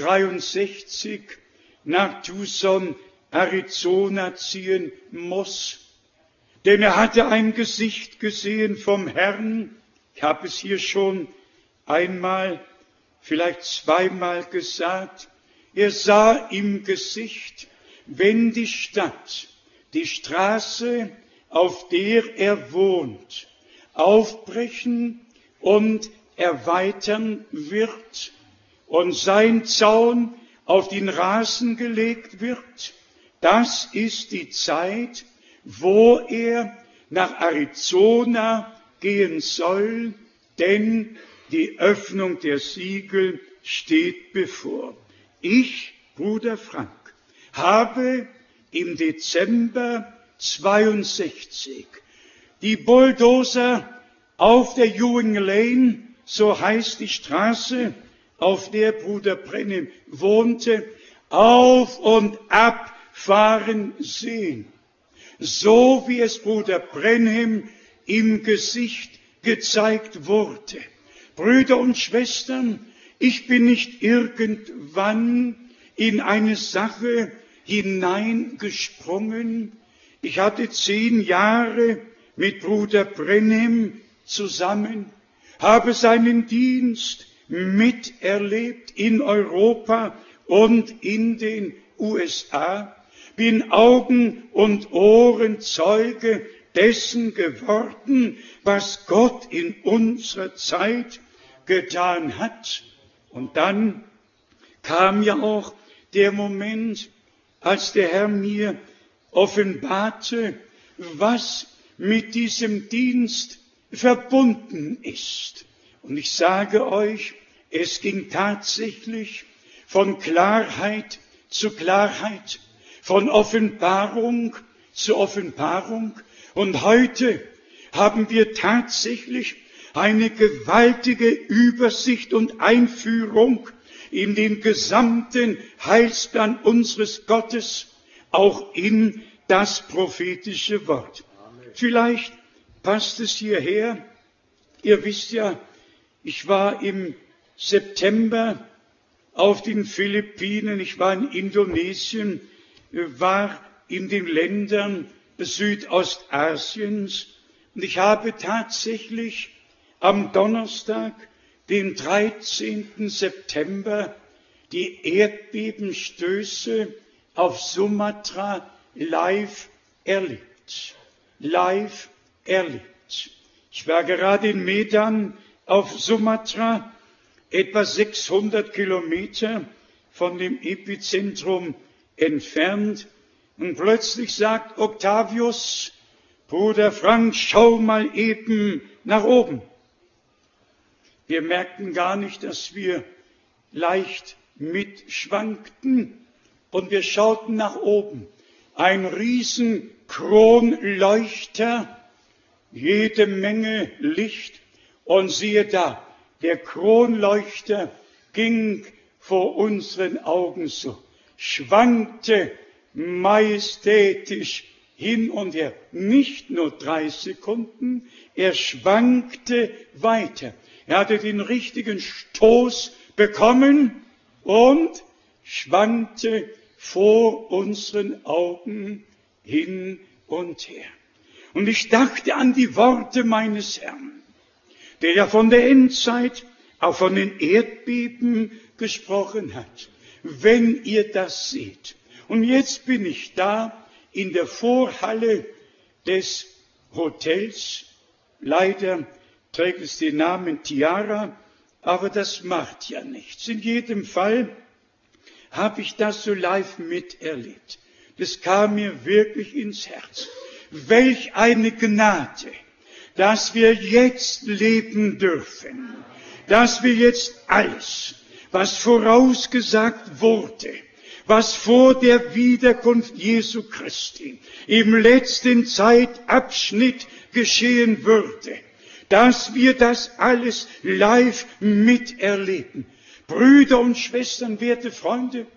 Speaker 1: 63 nach Tucson, Arizona ziehen muss. Denn er hatte ein Gesicht gesehen vom Herrn. Ich habe es hier schon einmal, vielleicht zweimal gesagt. Er sah im Gesicht, wenn die Stadt, die Straße, auf der er wohnt, aufbrechen und erweitern wird und sein Zaun auf den Rasen gelegt wird, das ist die Zeit, wo er nach Arizona gehen soll, denn die Öffnung der Siegel steht bevor. Ich, Bruder Frank, habe im Dezember 62 die Bulldozer auf der Ewing Lane, so heißt die Straße, auf der Bruder Brenhem wohnte, auf und ab fahren sehen. So wie es Bruder Brenhem im Gesicht gezeigt wurde. Brüder und Schwestern, ich bin nicht irgendwann in eine Sache hineingesprungen. Ich hatte 10 Jahre mit Bruder Brenhem zusammen, habe seinen Dienst miterlebt in Europa und in den USA, bin Augen und Ohren Zeuge dessen geworden, was Gott in unserer Zeit getan hat. Und dann kam ja auch der Moment, als der Herr mir offenbarte, was mit diesem Dienst verbunden ist. Und ich sage euch, es ging tatsächlich von Klarheit zu Klarheit, von Offenbarung zu Offenbarung. Und heute haben wir tatsächlich eine gewaltige Übersicht und Einführung in den gesamten Heilsplan unseres Gottes, auch in das prophetische Wort. Amen. Vielleicht passt es hierher. Ihr wisst ja, ich war im September auf den Philippinen, ich war in Indonesien, war in den Ländern Südostasiens und ich habe tatsächlich am Donnerstag, den 13. September, die Erdbebenstöße auf Sumatra live erlebt. Live erlebt. Ich war gerade in Medan auf Sumatra, etwa 600 Kilometer von dem Epizentrum entfernt. Und plötzlich sagt Octavius, Bruder Frank, schau mal eben nach oben. Wir merkten gar nicht, dass wir leicht mitschwankten und wir schauten nach oben. Ein riesen Kronleuchter, jede Menge Licht und siehe da, der Kronleuchter ging vor unseren Augen so, schwankte majestätisch hin und her. Nicht nur 3 Sekunden, er schwankte weiter. Er hatte den richtigen Stoß bekommen und schwankte vor unseren Augen hin und her. Und ich dachte an die Worte meines Herrn, der ja von der Endzeit, auch von den Erdbeben gesprochen hat. Wenn ihr das seht. Und jetzt bin ich da in der Vorhalle des Hotels. Leider trägt es den Namen Tiara, aber das macht ja nichts. In jedem Fall habe ich das so live miterlebt. Das kam mir wirklich ins Herz. Welch eine Gnade, dass wir jetzt leben dürfen, dass wir jetzt alles, was vorausgesagt wurde, was vor der Wiederkunft Jesu Christi im letzten Zeitabschnitt geschehen würde, dass wir das alles live miterleben. Brüder und Schwestern, werte Freunde,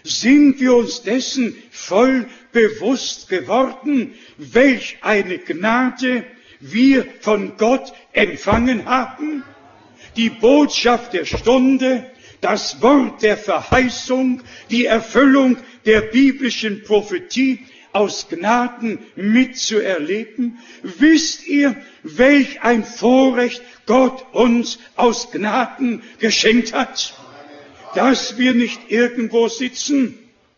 Speaker 1: Sind wir uns dessen voll bewusst geworden, welch eine Gnade wir von Gott empfangen haben? Die Botschaft der Stunde, das Wort der Verheißung, die Erfüllung der biblischen Prophetie aus Gnaden mitzuerleben. Wisst ihr, welch ein Vorrecht Gott uns aus Gnaden geschenkt hat? Dass wir nicht irgendwo sitzen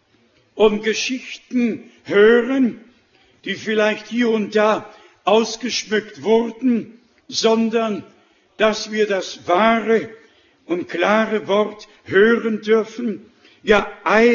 Speaker 1: und Geschichten hören, die vielleicht hier und da ausgeschmückt wurden, sondern dass wir das wahre und klare Wort hören dürfen, ja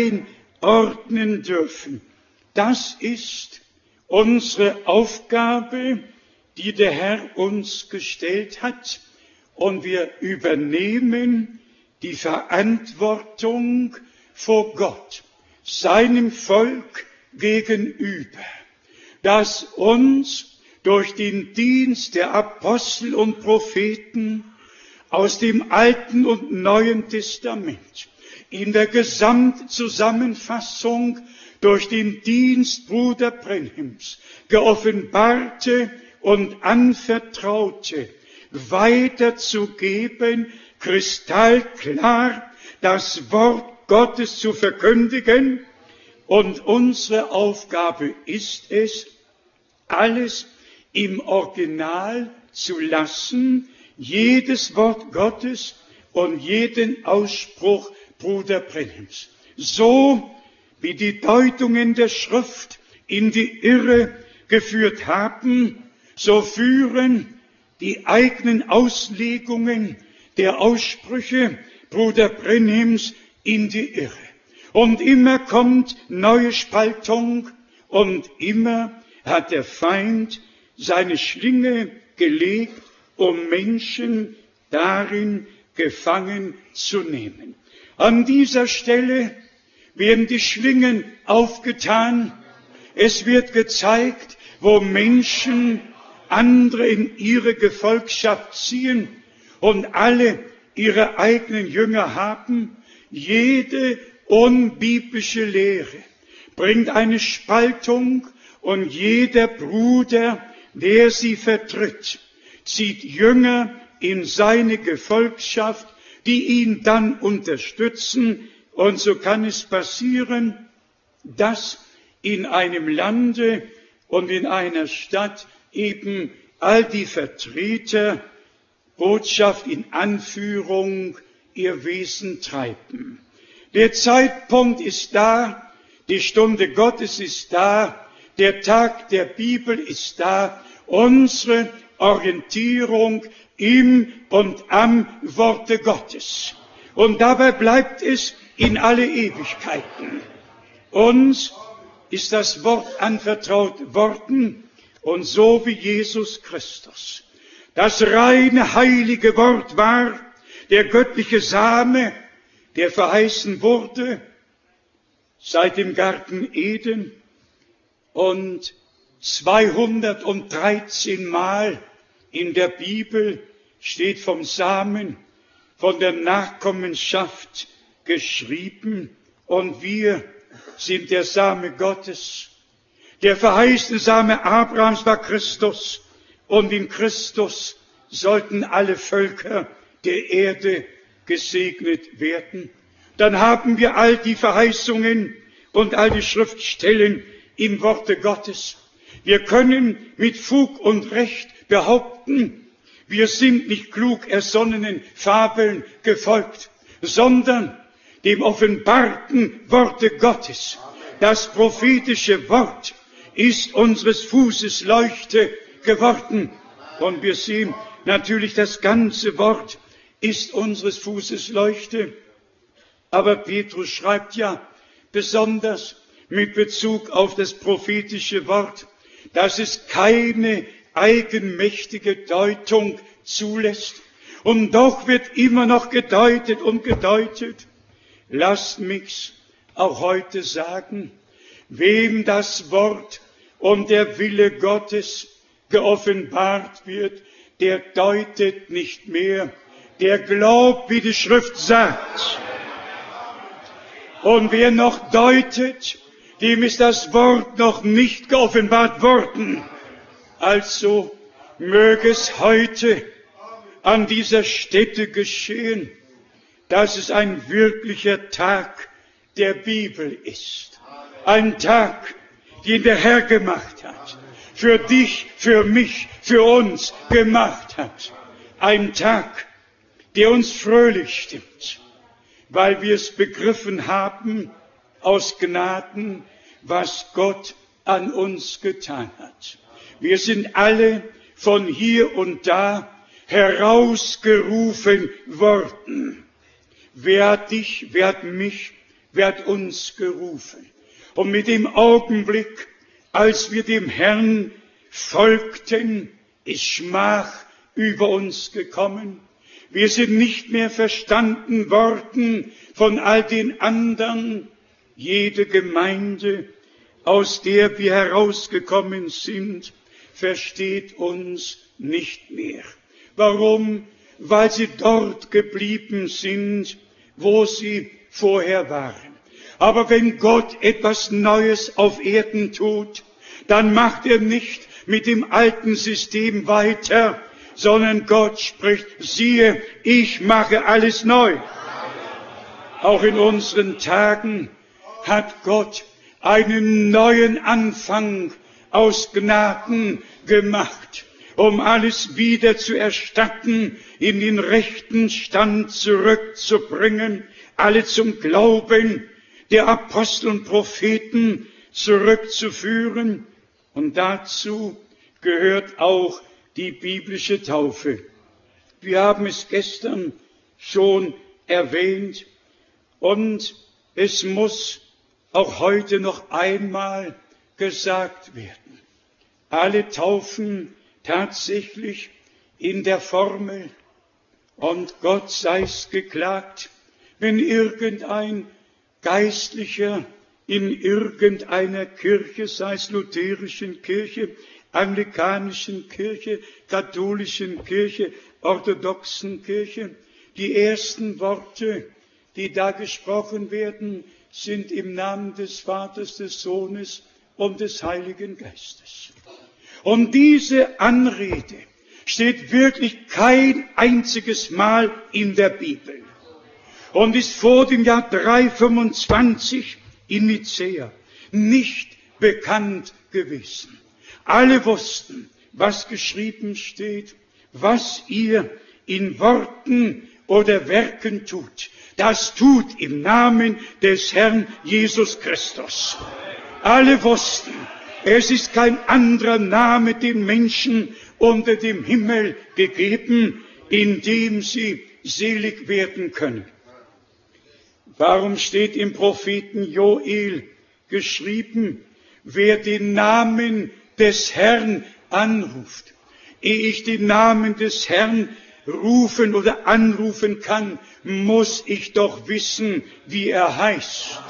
Speaker 1: einordnen dürfen. Das ist unsere Aufgabe, die der Herr uns gestellt hat, und wir übernehmen die Verantwortung vor Gott, seinem Volk gegenüber, das uns durch den Dienst der Apostel und Propheten aus dem Alten und Neuen Testament in der Gesamtzusammenfassung durch den Dienst Bruder Brenhims geoffenbarte und anvertraute, weiterzugeben, kristallklar das Wort Gottes zu verkündigen. Und unsere Aufgabe ist es, alles im Original zu lassen, jedes Wort Gottes und jeden Ausspruch Bruder Brenhims. So wie die Deutungen der Schrift in die Irre geführt haben, so führen die eigenen Auslegungen der Aussprüche Bruder Brenhims in die Irre. Und immer kommt neue Spaltung und immer hat der Feind seine Schlinge gelegt, um Menschen darin gefangen zu nehmen. An dieser Stelle werden die Schlingen aufgetan. Es wird gezeigt, wo Menschen andere in ihre Gefolgschaft ziehen und alle ihre eigenen Jünger haben. Jede unbiblische Lehre bringt eine Spaltung, und jeder Bruder, der sie vertritt, zieht Jünger in seine Gefolgschaft, die ihn dann unterstützen. Und so kann es passieren, dass in einem Lande und in einer Stadt eben all die Vertreter Botschaft in Anführung ihr Wesen treiben. Der Zeitpunkt ist da, die Stunde Gottes ist da, der Tag der Bibel ist da, unsere Orientierung im und am Worte Gottes. Und dabei bleibt es in alle Ewigkeiten. Uns ist das Wort anvertraut worden, und so wie Jesus Christus das reine, heilige Wort war, der göttliche Same, der verheißen wurde seit dem Garten Eden, und 213 Mal in der Bibel steht vom Samen, von der Nachkommenschaft geschrieben, und wir sind der Same Gottes. Der verheißene Same Abrahams war Christus, und in Christus sollten alle Völker der Erde gesegnet werden. Dann haben wir all die Verheißungen und all die Schriftstellen im Worte Gottes. Wir können mit Fug und Recht behaupten, wir sind nicht klug ersonnenen Fabeln gefolgt, sondern dem offenbarten Worte Gottes. Das prophetische Wort ist unseres Fußes Leuchte geworden. Und wir sehen natürlich, das ganze Wort ist unseres Fußes Leuchte. Aber Petrus schreibt ja besonders mit Bezug auf das prophetische Wort, dass es keine eigenmächtige Deutung zulässt. Und doch wird immer noch gedeutet und gedeutet. Lasst mich's auch heute sagen, wem das Wort und der Wille Gottes geoffenbart wird, der deutet nicht mehr, der glaubt, wie die Schrift sagt. Und wer noch deutet, dem ist das Wort noch nicht geoffenbart worden. Also möge es heute an dieser Stätte geschehen, dass es ein wirklicher Tag der Bibel ist. Ein Tag, den der Herr gemacht hat. Für dich, für mich, für uns gemacht hat. Ein Tag, der uns fröhlich stimmt, weil wir es begriffen haben, aus Gnaden, was Gott an uns getan hat. Wir sind alle von hier und da herausgerufen worden. Wer hat dich, wer hat mich, wer hat uns gerufen? Und mit dem Augenblick, als wir dem Herrn folgten, ist Schmach über uns gekommen. Wir sind nicht mehr verstanden worden von all den anderen. Jede Gemeinde, aus der wir herausgekommen sind, versteht uns nicht mehr. Warum? Weil sie dort geblieben sind, wo sie vorher waren. Aber wenn Gott etwas Neues auf Erden tut, dann macht er nicht mit dem alten System weiter, sondern Gott spricht, siehe, ich mache alles neu. Auch in unseren Tagen hat Gott einen neuen Anfang aus Gnaden gemacht, um alles wieder zu erstatten, in den rechten Stand zurückzubringen, alle zum Glauben der Apostel und Propheten zurückzuführen. Und dazu gehört auch die biblische Taufe. Wir haben es gestern schon erwähnt und es muss auch heute noch einmal gesagt werden. Alle taufen tatsächlich in der Formel und Gott sei es geklagt, wenn irgendein Geistlicher in irgendeiner Kirche, sei es lutherischen Kirche, anglikanischen Kirche, katholischen Kirche, orthodoxen Kirche, die ersten Worte, die da gesprochen werden, sind im Namen des Vaters, des Sohnes und des Heiligen Geistes. Und diese Anrede steht wirklich kein einziges Mal in der Bibel und ist vor dem Jahr 325 in Nicäa nicht bekannt gewesen. Alle wussten, was geschrieben steht, was ihr in Worten oder Werken tut. Das tut im Namen des Herrn Jesus Christus. Alle wussten, es ist kein anderer Name den Menschen unter dem Himmel gegeben, in dem sie selig werden können. Warum steht im Propheten Joel geschrieben, wer den Namen des Herrn anruft? Ehe ich den Namen des Herrn rufen oder anrufen kann, muss ich doch wissen, wie er heißt.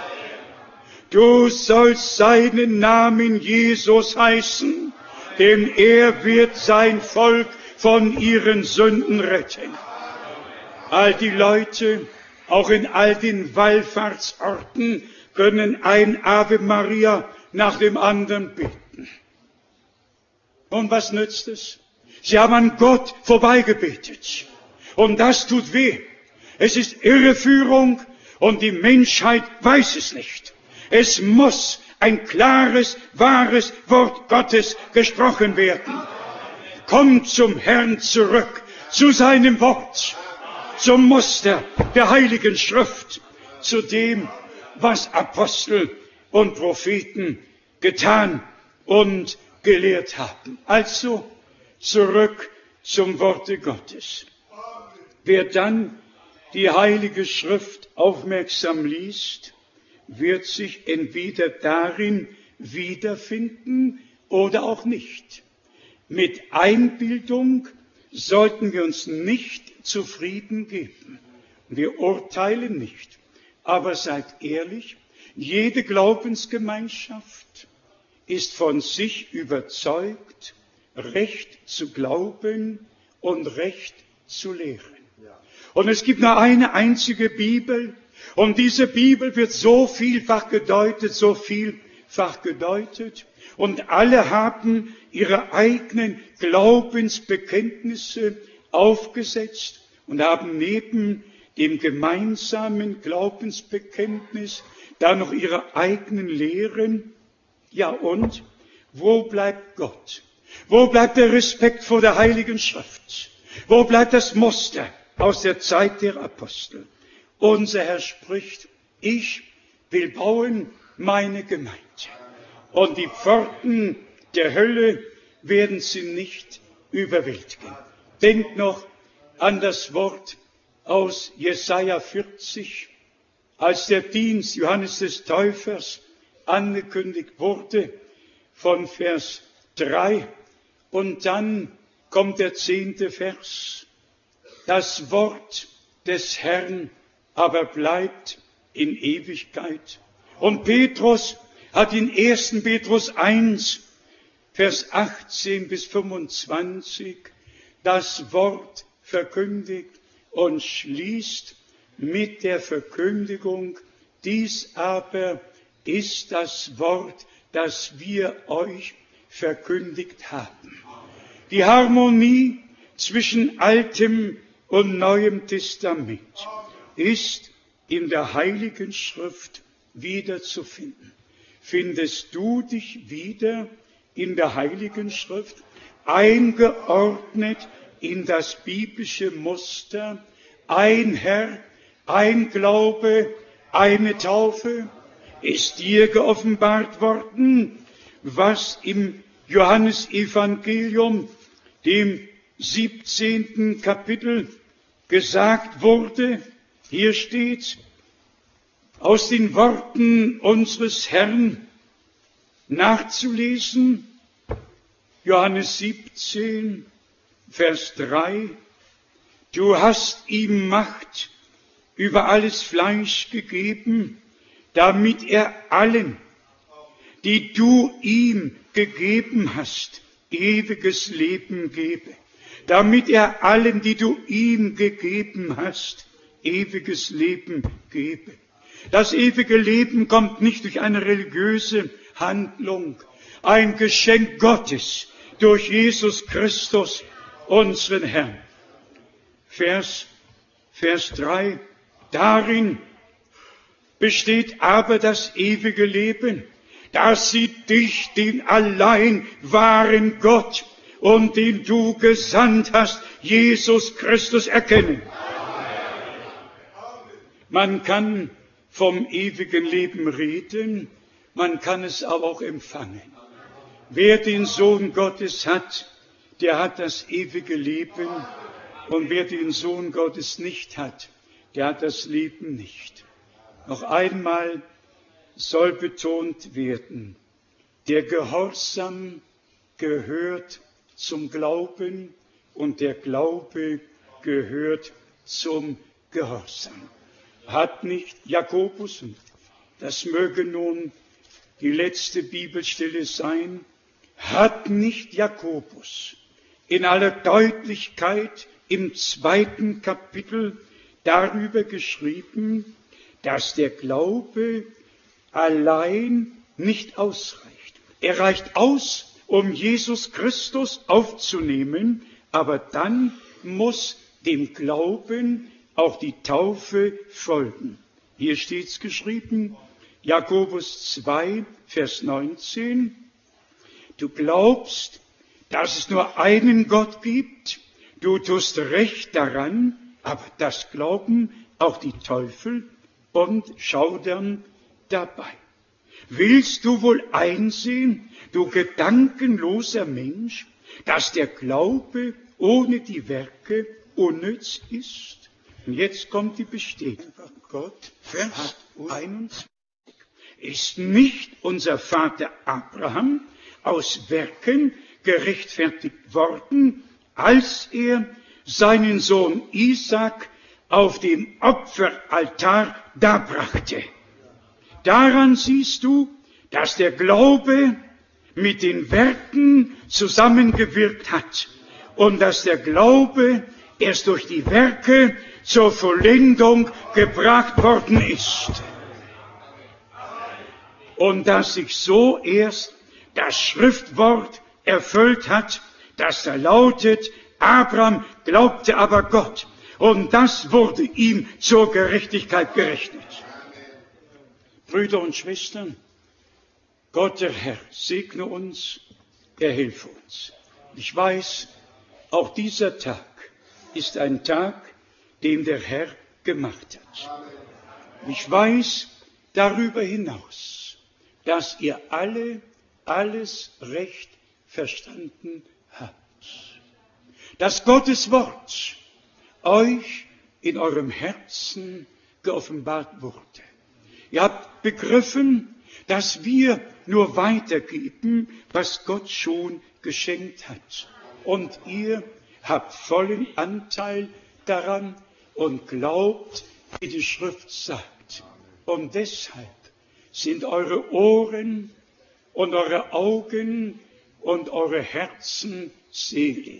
Speaker 1: Du sollst seinen Namen Jesus heißen, denn er wird sein Volk von ihren Sünden retten. All die Leute, auch in all den Wallfahrtsorten, können ein Ave Maria nach dem anderen beten. Und was nützt es? Sie haben an Gott vorbeigebetet. Und das tut weh. Es ist Irreführung und die Menschheit weiß es nicht. Es muss ein klares, wahres Wort Gottes gesprochen werden. Kommt zum Herrn zurück, zu seinem Wort, zum Muster der Heiligen Schrift, zu dem, was Apostel und Propheten getan und gelehrt haben. Also zurück zum Worte Gottes. Wer dann die Heilige Schrift aufmerksam liest, wird sich entweder darin wiederfinden oder auch nicht. Mit Einbildung sollten wir uns nicht zufrieden geben. Wir urteilen nicht. Aber seid ehrlich, jede Glaubensgemeinschaft ist von sich überzeugt, Recht zu glauben und Recht zu lehren. Und es gibt nur eine einzige Bibel, Und diese Bibel wird so vielfach gedeutet, und alle haben ihre eigenen Glaubensbekenntnisse aufgesetzt und haben neben dem gemeinsamen Glaubensbekenntnis da noch ihre eigenen Lehren. Ja, und wo bleibt Gott? Wo bleibt der Respekt vor der Heiligen Schrift? Wo bleibt das Muster aus der Zeit der Apostel? Unser Herr spricht, ich will bauen meine Gemeinde. Und die Pforten der Hölle werden sie nicht überwältigen. Denkt noch an das Wort aus Jesaja 40, als der Dienst Johannes des Täufers angekündigt wurde, von Vers 3. Und dann kommt der 10. Vers. Das Wort des Herrn aber bleibt in Ewigkeit. Und Petrus hat in 1. Petrus 1, Vers 18 bis 25 das Wort verkündigt und schließt mit der Verkündigung, dies aber ist das Wort, das wir euch verkündigt haben. Die Harmonie zwischen Altem und Neuem Testament ist in der Heiligen Schrift wiederzufinden. Findest du dich wieder in der Heiligen Schrift, eingeordnet in das biblische Muster, ein Herr, ein Glaube, eine Taufe? Ist dir geoffenbart worden, was im Johannesevangelium, dem 17. Kapitel, gesagt wurde? Hier steht, aus den Worten unseres Herrn nachzulesen, Johannes 17, Vers 3, du hast ihm Macht über alles Fleisch gegeben, damit er allen, die du ihm gegeben hast, ewiges Leben gebe. Damit er allen, die du ihm gegeben hast, ewiges Leben gebe. Das ewige Leben kommt nicht durch eine religiöse Handlung, ein Geschenk Gottes durch Jesus Christus, unseren Herrn. Vers 3, darin besteht aber das ewige Leben, dass sie dich, den allein wahren Gott und den du gesandt hast, Jesus Christus, erkennen. Man kann vom ewigen Leben reden, man kann es aber auch empfangen. Wer den Sohn Gottes hat, der hat das ewige Leben, und wer den Sohn Gottes nicht hat, der hat das Leben nicht. Noch einmal soll betont werden, der Gehorsam gehört zum Glauben und der Glaube gehört zum Gehorsam. Hat nicht Jakobus, und das möge nun die letzte Bibelstelle sein, hat nicht Jakobus in aller Deutlichkeit im 2. Kapitel darüber geschrieben, dass der Glaube allein nicht ausreicht. Er reicht aus, um Jesus Christus aufzunehmen, aber dann muss dem Glauben auch die Taufe folgen. Hier steht's geschrieben, Jakobus 2, Vers 19, du glaubst, dass es nur einen Gott gibt, du tust recht daran, aber das glauben auch die Teufel und schaudern dabei. Willst du wohl einsehen, du gedankenloser Mensch, dass der Glaube ohne die Werke unnütz ist? Und jetzt kommt die Bestätigung. Gott, Vers 21. Ist nicht unser Vater Abraham aus Werken gerechtfertigt worden, als er seinen Sohn Isaak auf dem Opferaltar darbrachte? Daran siehst du, dass der Glaube mit den Werken zusammengewirkt hat und dass der Glaube erst durch die Werke zur Vollendung gebracht worden ist. Und dass sich so erst das Schriftwort erfüllt hat, das da lautet, Abraham glaubte aber Gott, und das wurde ihm zur Gerechtigkeit gerechnet. Brüder und Schwestern, Gott der Herr segne uns, er helfe uns. Ich weiß, auch dieser Tag ist ein Tag, den der Herr gemacht hat. Ich weiß darüber hinaus, dass ihr alle alles recht verstanden habt. Dass Gottes Wort euch in eurem Herzen geoffenbart wurde. Ihr habt begriffen, dass wir nur weitergeben, was Gott schon geschenkt hat. Und ihr habt vollen Anteil daran und glaubt, wie die Schrift sagt. Und deshalb sind eure Ohren und eure Augen und eure Herzen selig.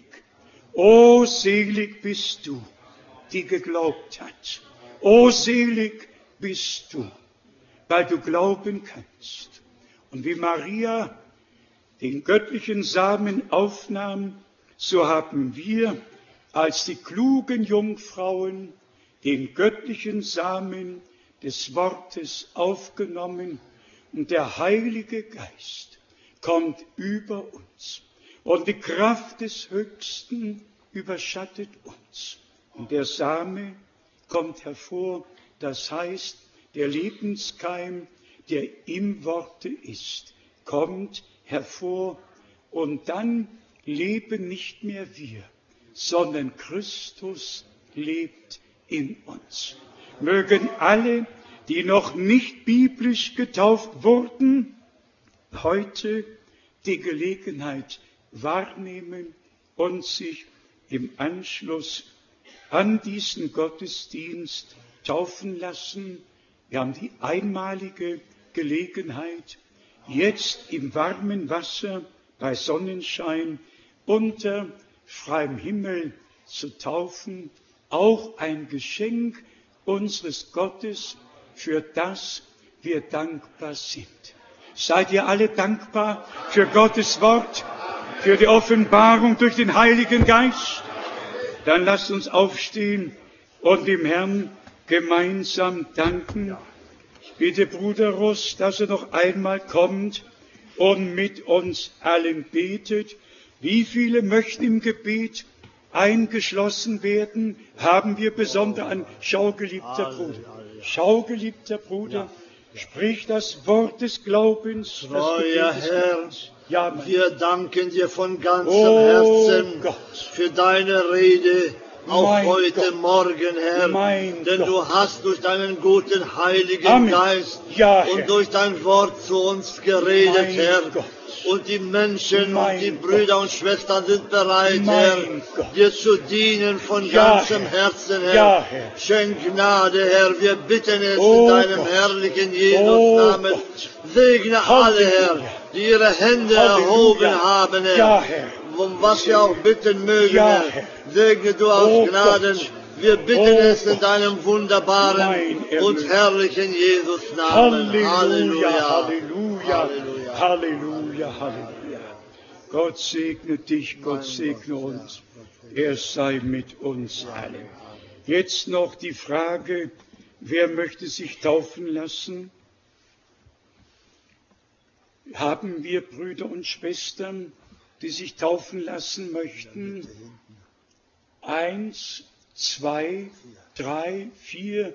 Speaker 1: O selig bist du, die geglaubt hat. O selig bist du, weil du glauben kannst. Und wie Maria den göttlichen Samen aufnahm, so haben wir als die klugen Jungfrauen den göttlichen Samen des Wortes aufgenommen, und der Heilige Geist kommt über uns. Und die Kraft des Höchsten überschattet uns. Und der Same kommt hervor, das heißt, der Lebenskeim, der im Worte ist, kommt hervor. Und dann leben nicht mehr wir, sondern Christus lebt in uns. Mögen alle, die noch nicht biblisch getauft wurden, heute die Gelegenheit wahrnehmen und sich im Anschluss an diesen Gottesdienst taufen lassen. Wir haben die einmalige Gelegenheit, jetzt im warmen Wasser bei Sonnenschein unter freiem Himmel zu taufen, auch ein Geschenk unseres Gottes, für das wir dankbar sind. Seid ihr alle dankbar für Gottes Wort, für die Offenbarung durch den Heiligen Geist? Dann lasst uns aufstehen und dem Herrn gemeinsam danken. Ich bitte Bruder Russ, dass er noch einmal kommt und mit uns allen betet. Wie viele möchten im Gebet eingeschlossen werden? Haben wir besonders an Schaugeliebter Bruder. Schaugeliebter Bruder, sprich das Wort des Glaubens.
Speaker 3: Treuer Herr,
Speaker 1: ja,
Speaker 3: wir danken dir von ganzem Herzen für deine Rede, auch heute Morgen, Herr, denn du hast durch deinen guten Heiligen Geist und durch dein Wort zu uns geredet, Herr. Und die Menschen und die Brüder und Schwestern sind bereit, Herr, dir zu dienen von ganzem Herzen, Herr. Schenk Gnade, Herr, wir bitten es in deinem herrlichen Jesus-Namen. Segne alle, Herr, die ihre Hände erhoben haben, Herr. Um was wir auch bitten mögen, Herr. Segne du aus Gnaden. Wir bitten es in deinem wunderbaren und herrlichen Jesus-Namen.
Speaker 1: Halleluja, Halleluja, Halleluja, Halleluja. Gott segne dich, Gott segne uns. Er sei mit uns allen. Jetzt noch die Frage, wer möchte sich taufen lassen? Haben wir Brüder und Schwestern, die sich taufen lassen möchten? 1, 2, 3, 4,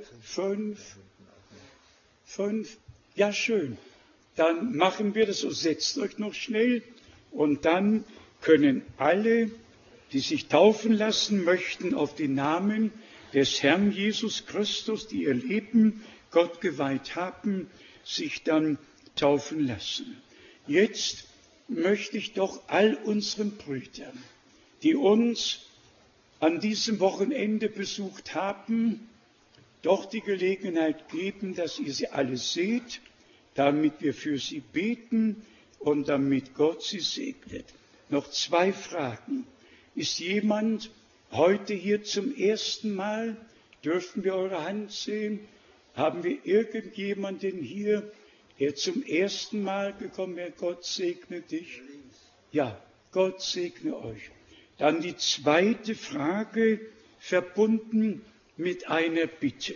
Speaker 1: 5. Ja, schön. Dann machen wir das so. Setzt euch noch schnell. Und dann können alle, die sich taufen lassen möchten, auf den Namen des Herrn Jesus Christus, die ihr Leben Gott geweiht haben, sich dann taufen lassen. Jetzt möchte ich doch all unseren Brüdern, die uns an diesem Wochenende besucht haben, doch die Gelegenheit geben, dass ihr sie alle seht, damit wir für sie beten und damit Gott sie segnet. Noch 2 Fragen. Ist jemand heute hier zum ersten Mal? Dürfen wir eure Hand sehen? Haben wir irgendjemanden hier, der zum ersten Mal gekommen ist? Gott segne dich. Ja, Gott segne euch. Dann die zweite Frage, verbunden mit einer Bitte.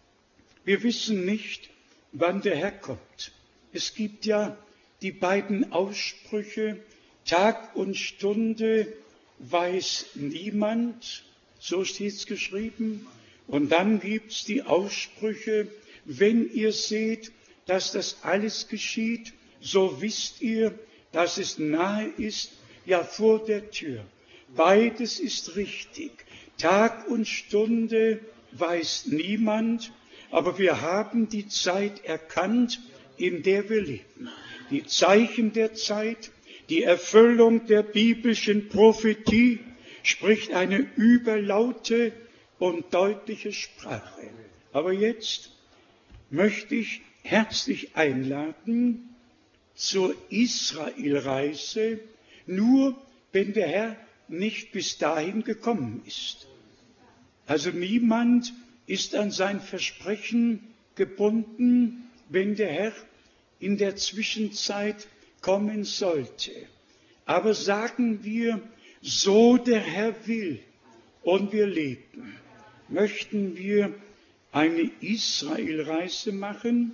Speaker 1: Wir wissen nicht, wann der Herr kommt. Es gibt ja die beiden Aussprüche, Tag und Stunde weiß niemand, so steht es geschrieben. Und dann gibt es die Aussprüche, wenn ihr seht, dass das alles geschieht, so wisst ihr, dass es nahe ist, ja vor der Tür. Beides ist richtig. Tag und Stunde weiß niemand, aber wir haben die Zeit erkannt, in der wir leben. Die Zeichen der Zeit, die Erfüllung der biblischen Prophetie spricht eine überlaute und deutliche Sprache. Aber jetzt möchte ich herzlich einladen zur Israelreise, nur wenn der Herr nicht bis dahin gekommen ist. Also niemand ist an sein Versprechen gebunden, wenn der Herr in der Zwischenzeit kommen sollte. Aber sagen wir, so der Herr will und wir leben, möchten wir eine Israelreise machen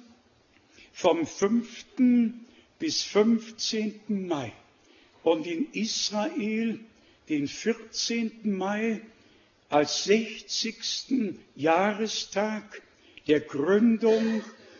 Speaker 1: vom 5. bis 15. Mai und in Israel den 14. Mai als 60. Jahrestag der Gründung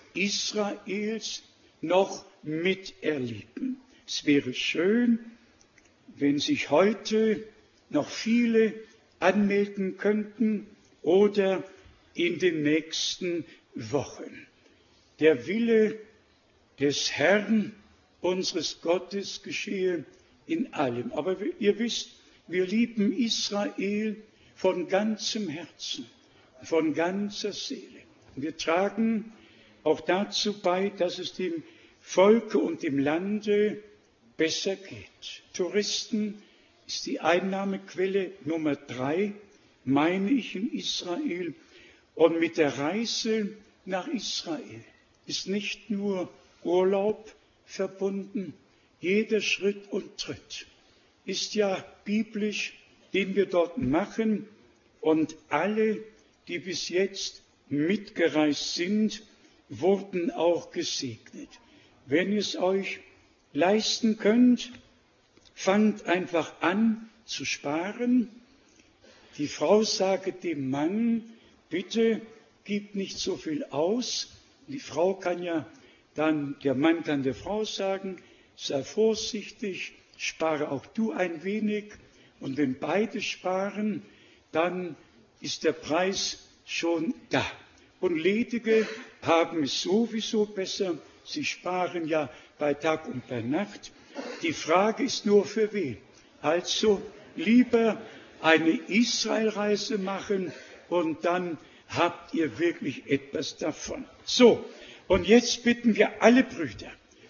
Speaker 1: Israels noch miterleben. Es wäre schön, wenn sich heute noch viele anmelden könnten oder in den nächsten Wochen. Der Wille des Herrn, unseres Gottes, geschehe in allem. Aber ihr wisst, wir lieben Israel von ganzem Herzen, von ganzer Seele. Wir tragen auch dazu bei, dass es dem Volke und dem Lande besser geht. Touristen ist die Einnahmequelle Nummer 3, meine ich, in Israel. Und mit der Reise nach Israel ist nicht nur Urlaub verbunden, jeder Schritt und Tritt ist ja biblisch, den wir dort machen. Und alle, die bis jetzt mitgereist sind, wurden auch gesegnet. Wenn ihr es euch leisten könnt, fangt einfach an zu sparen. Die Frau sage dem Mann, bitte gib nicht so viel aus. Die Frau kann ja dann, der Mann kann der Frau sagen, sei vorsichtig, spare auch du ein wenig. Und wenn beide sparen, dann ist der Preis schon da. Und Ledige haben es sowieso besser. Sie sparen ja bei Tag und bei Nacht. Die Frage ist nur für wen. Also lieber eine Israelreise machen und dann habt ihr wirklich etwas davon. So, und jetzt bitten wir alle Brüder.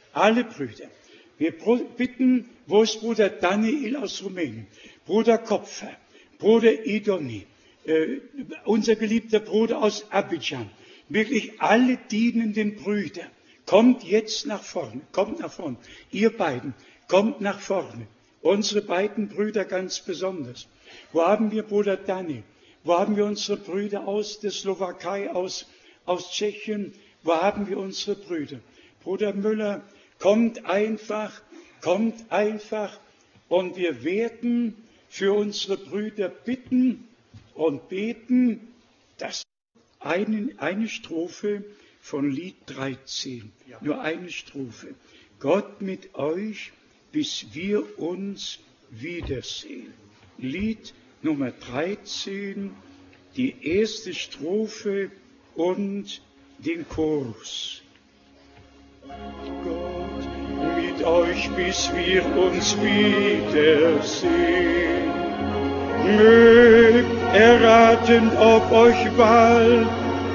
Speaker 1: Wir bitten, wo ist Bruder Daniel aus Rumänien, Bruder Kopfer, Bruder Idoni, unser geliebter Bruder aus Abidjan, wirklich alle dienenden Brüder. Kommt jetzt nach vorne, ihr beiden, kommt nach vorne, unsere beiden Brüder ganz besonders. Wo haben wir Bruder Daniel? Wo haben wir unsere Brüder aus der Slowakei, aus Tschechien? Wo haben wir unsere Brüder? Bruder Müller, kommt einfach und wir werden für unsere Brüder bitten und beten, dass eine Strophe von Lied 13, nur eine Strophe. Gott mit euch, bis wir uns wiedersehen. Lied Nummer 13, die erste Strophe und den Chorus. Gott mit euch, bis wir uns wiedersehen. Mögt erraten, ob euch walten,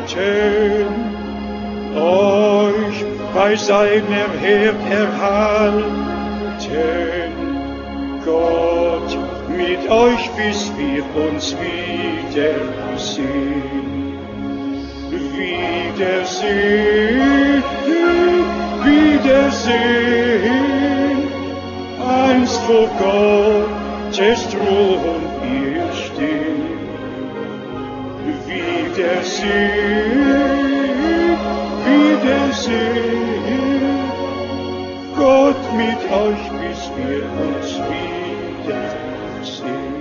Speaker 1: euch bei seiner Herd erhalten. Gott mit euch, bis wir uns wiedersehen. Wiedersehen, Wiedersehen, einst vor Gottes Thron wir stehen. Wiedersehen, Wiedersehen, Gott mit euch, bis wir uns wiedersehen.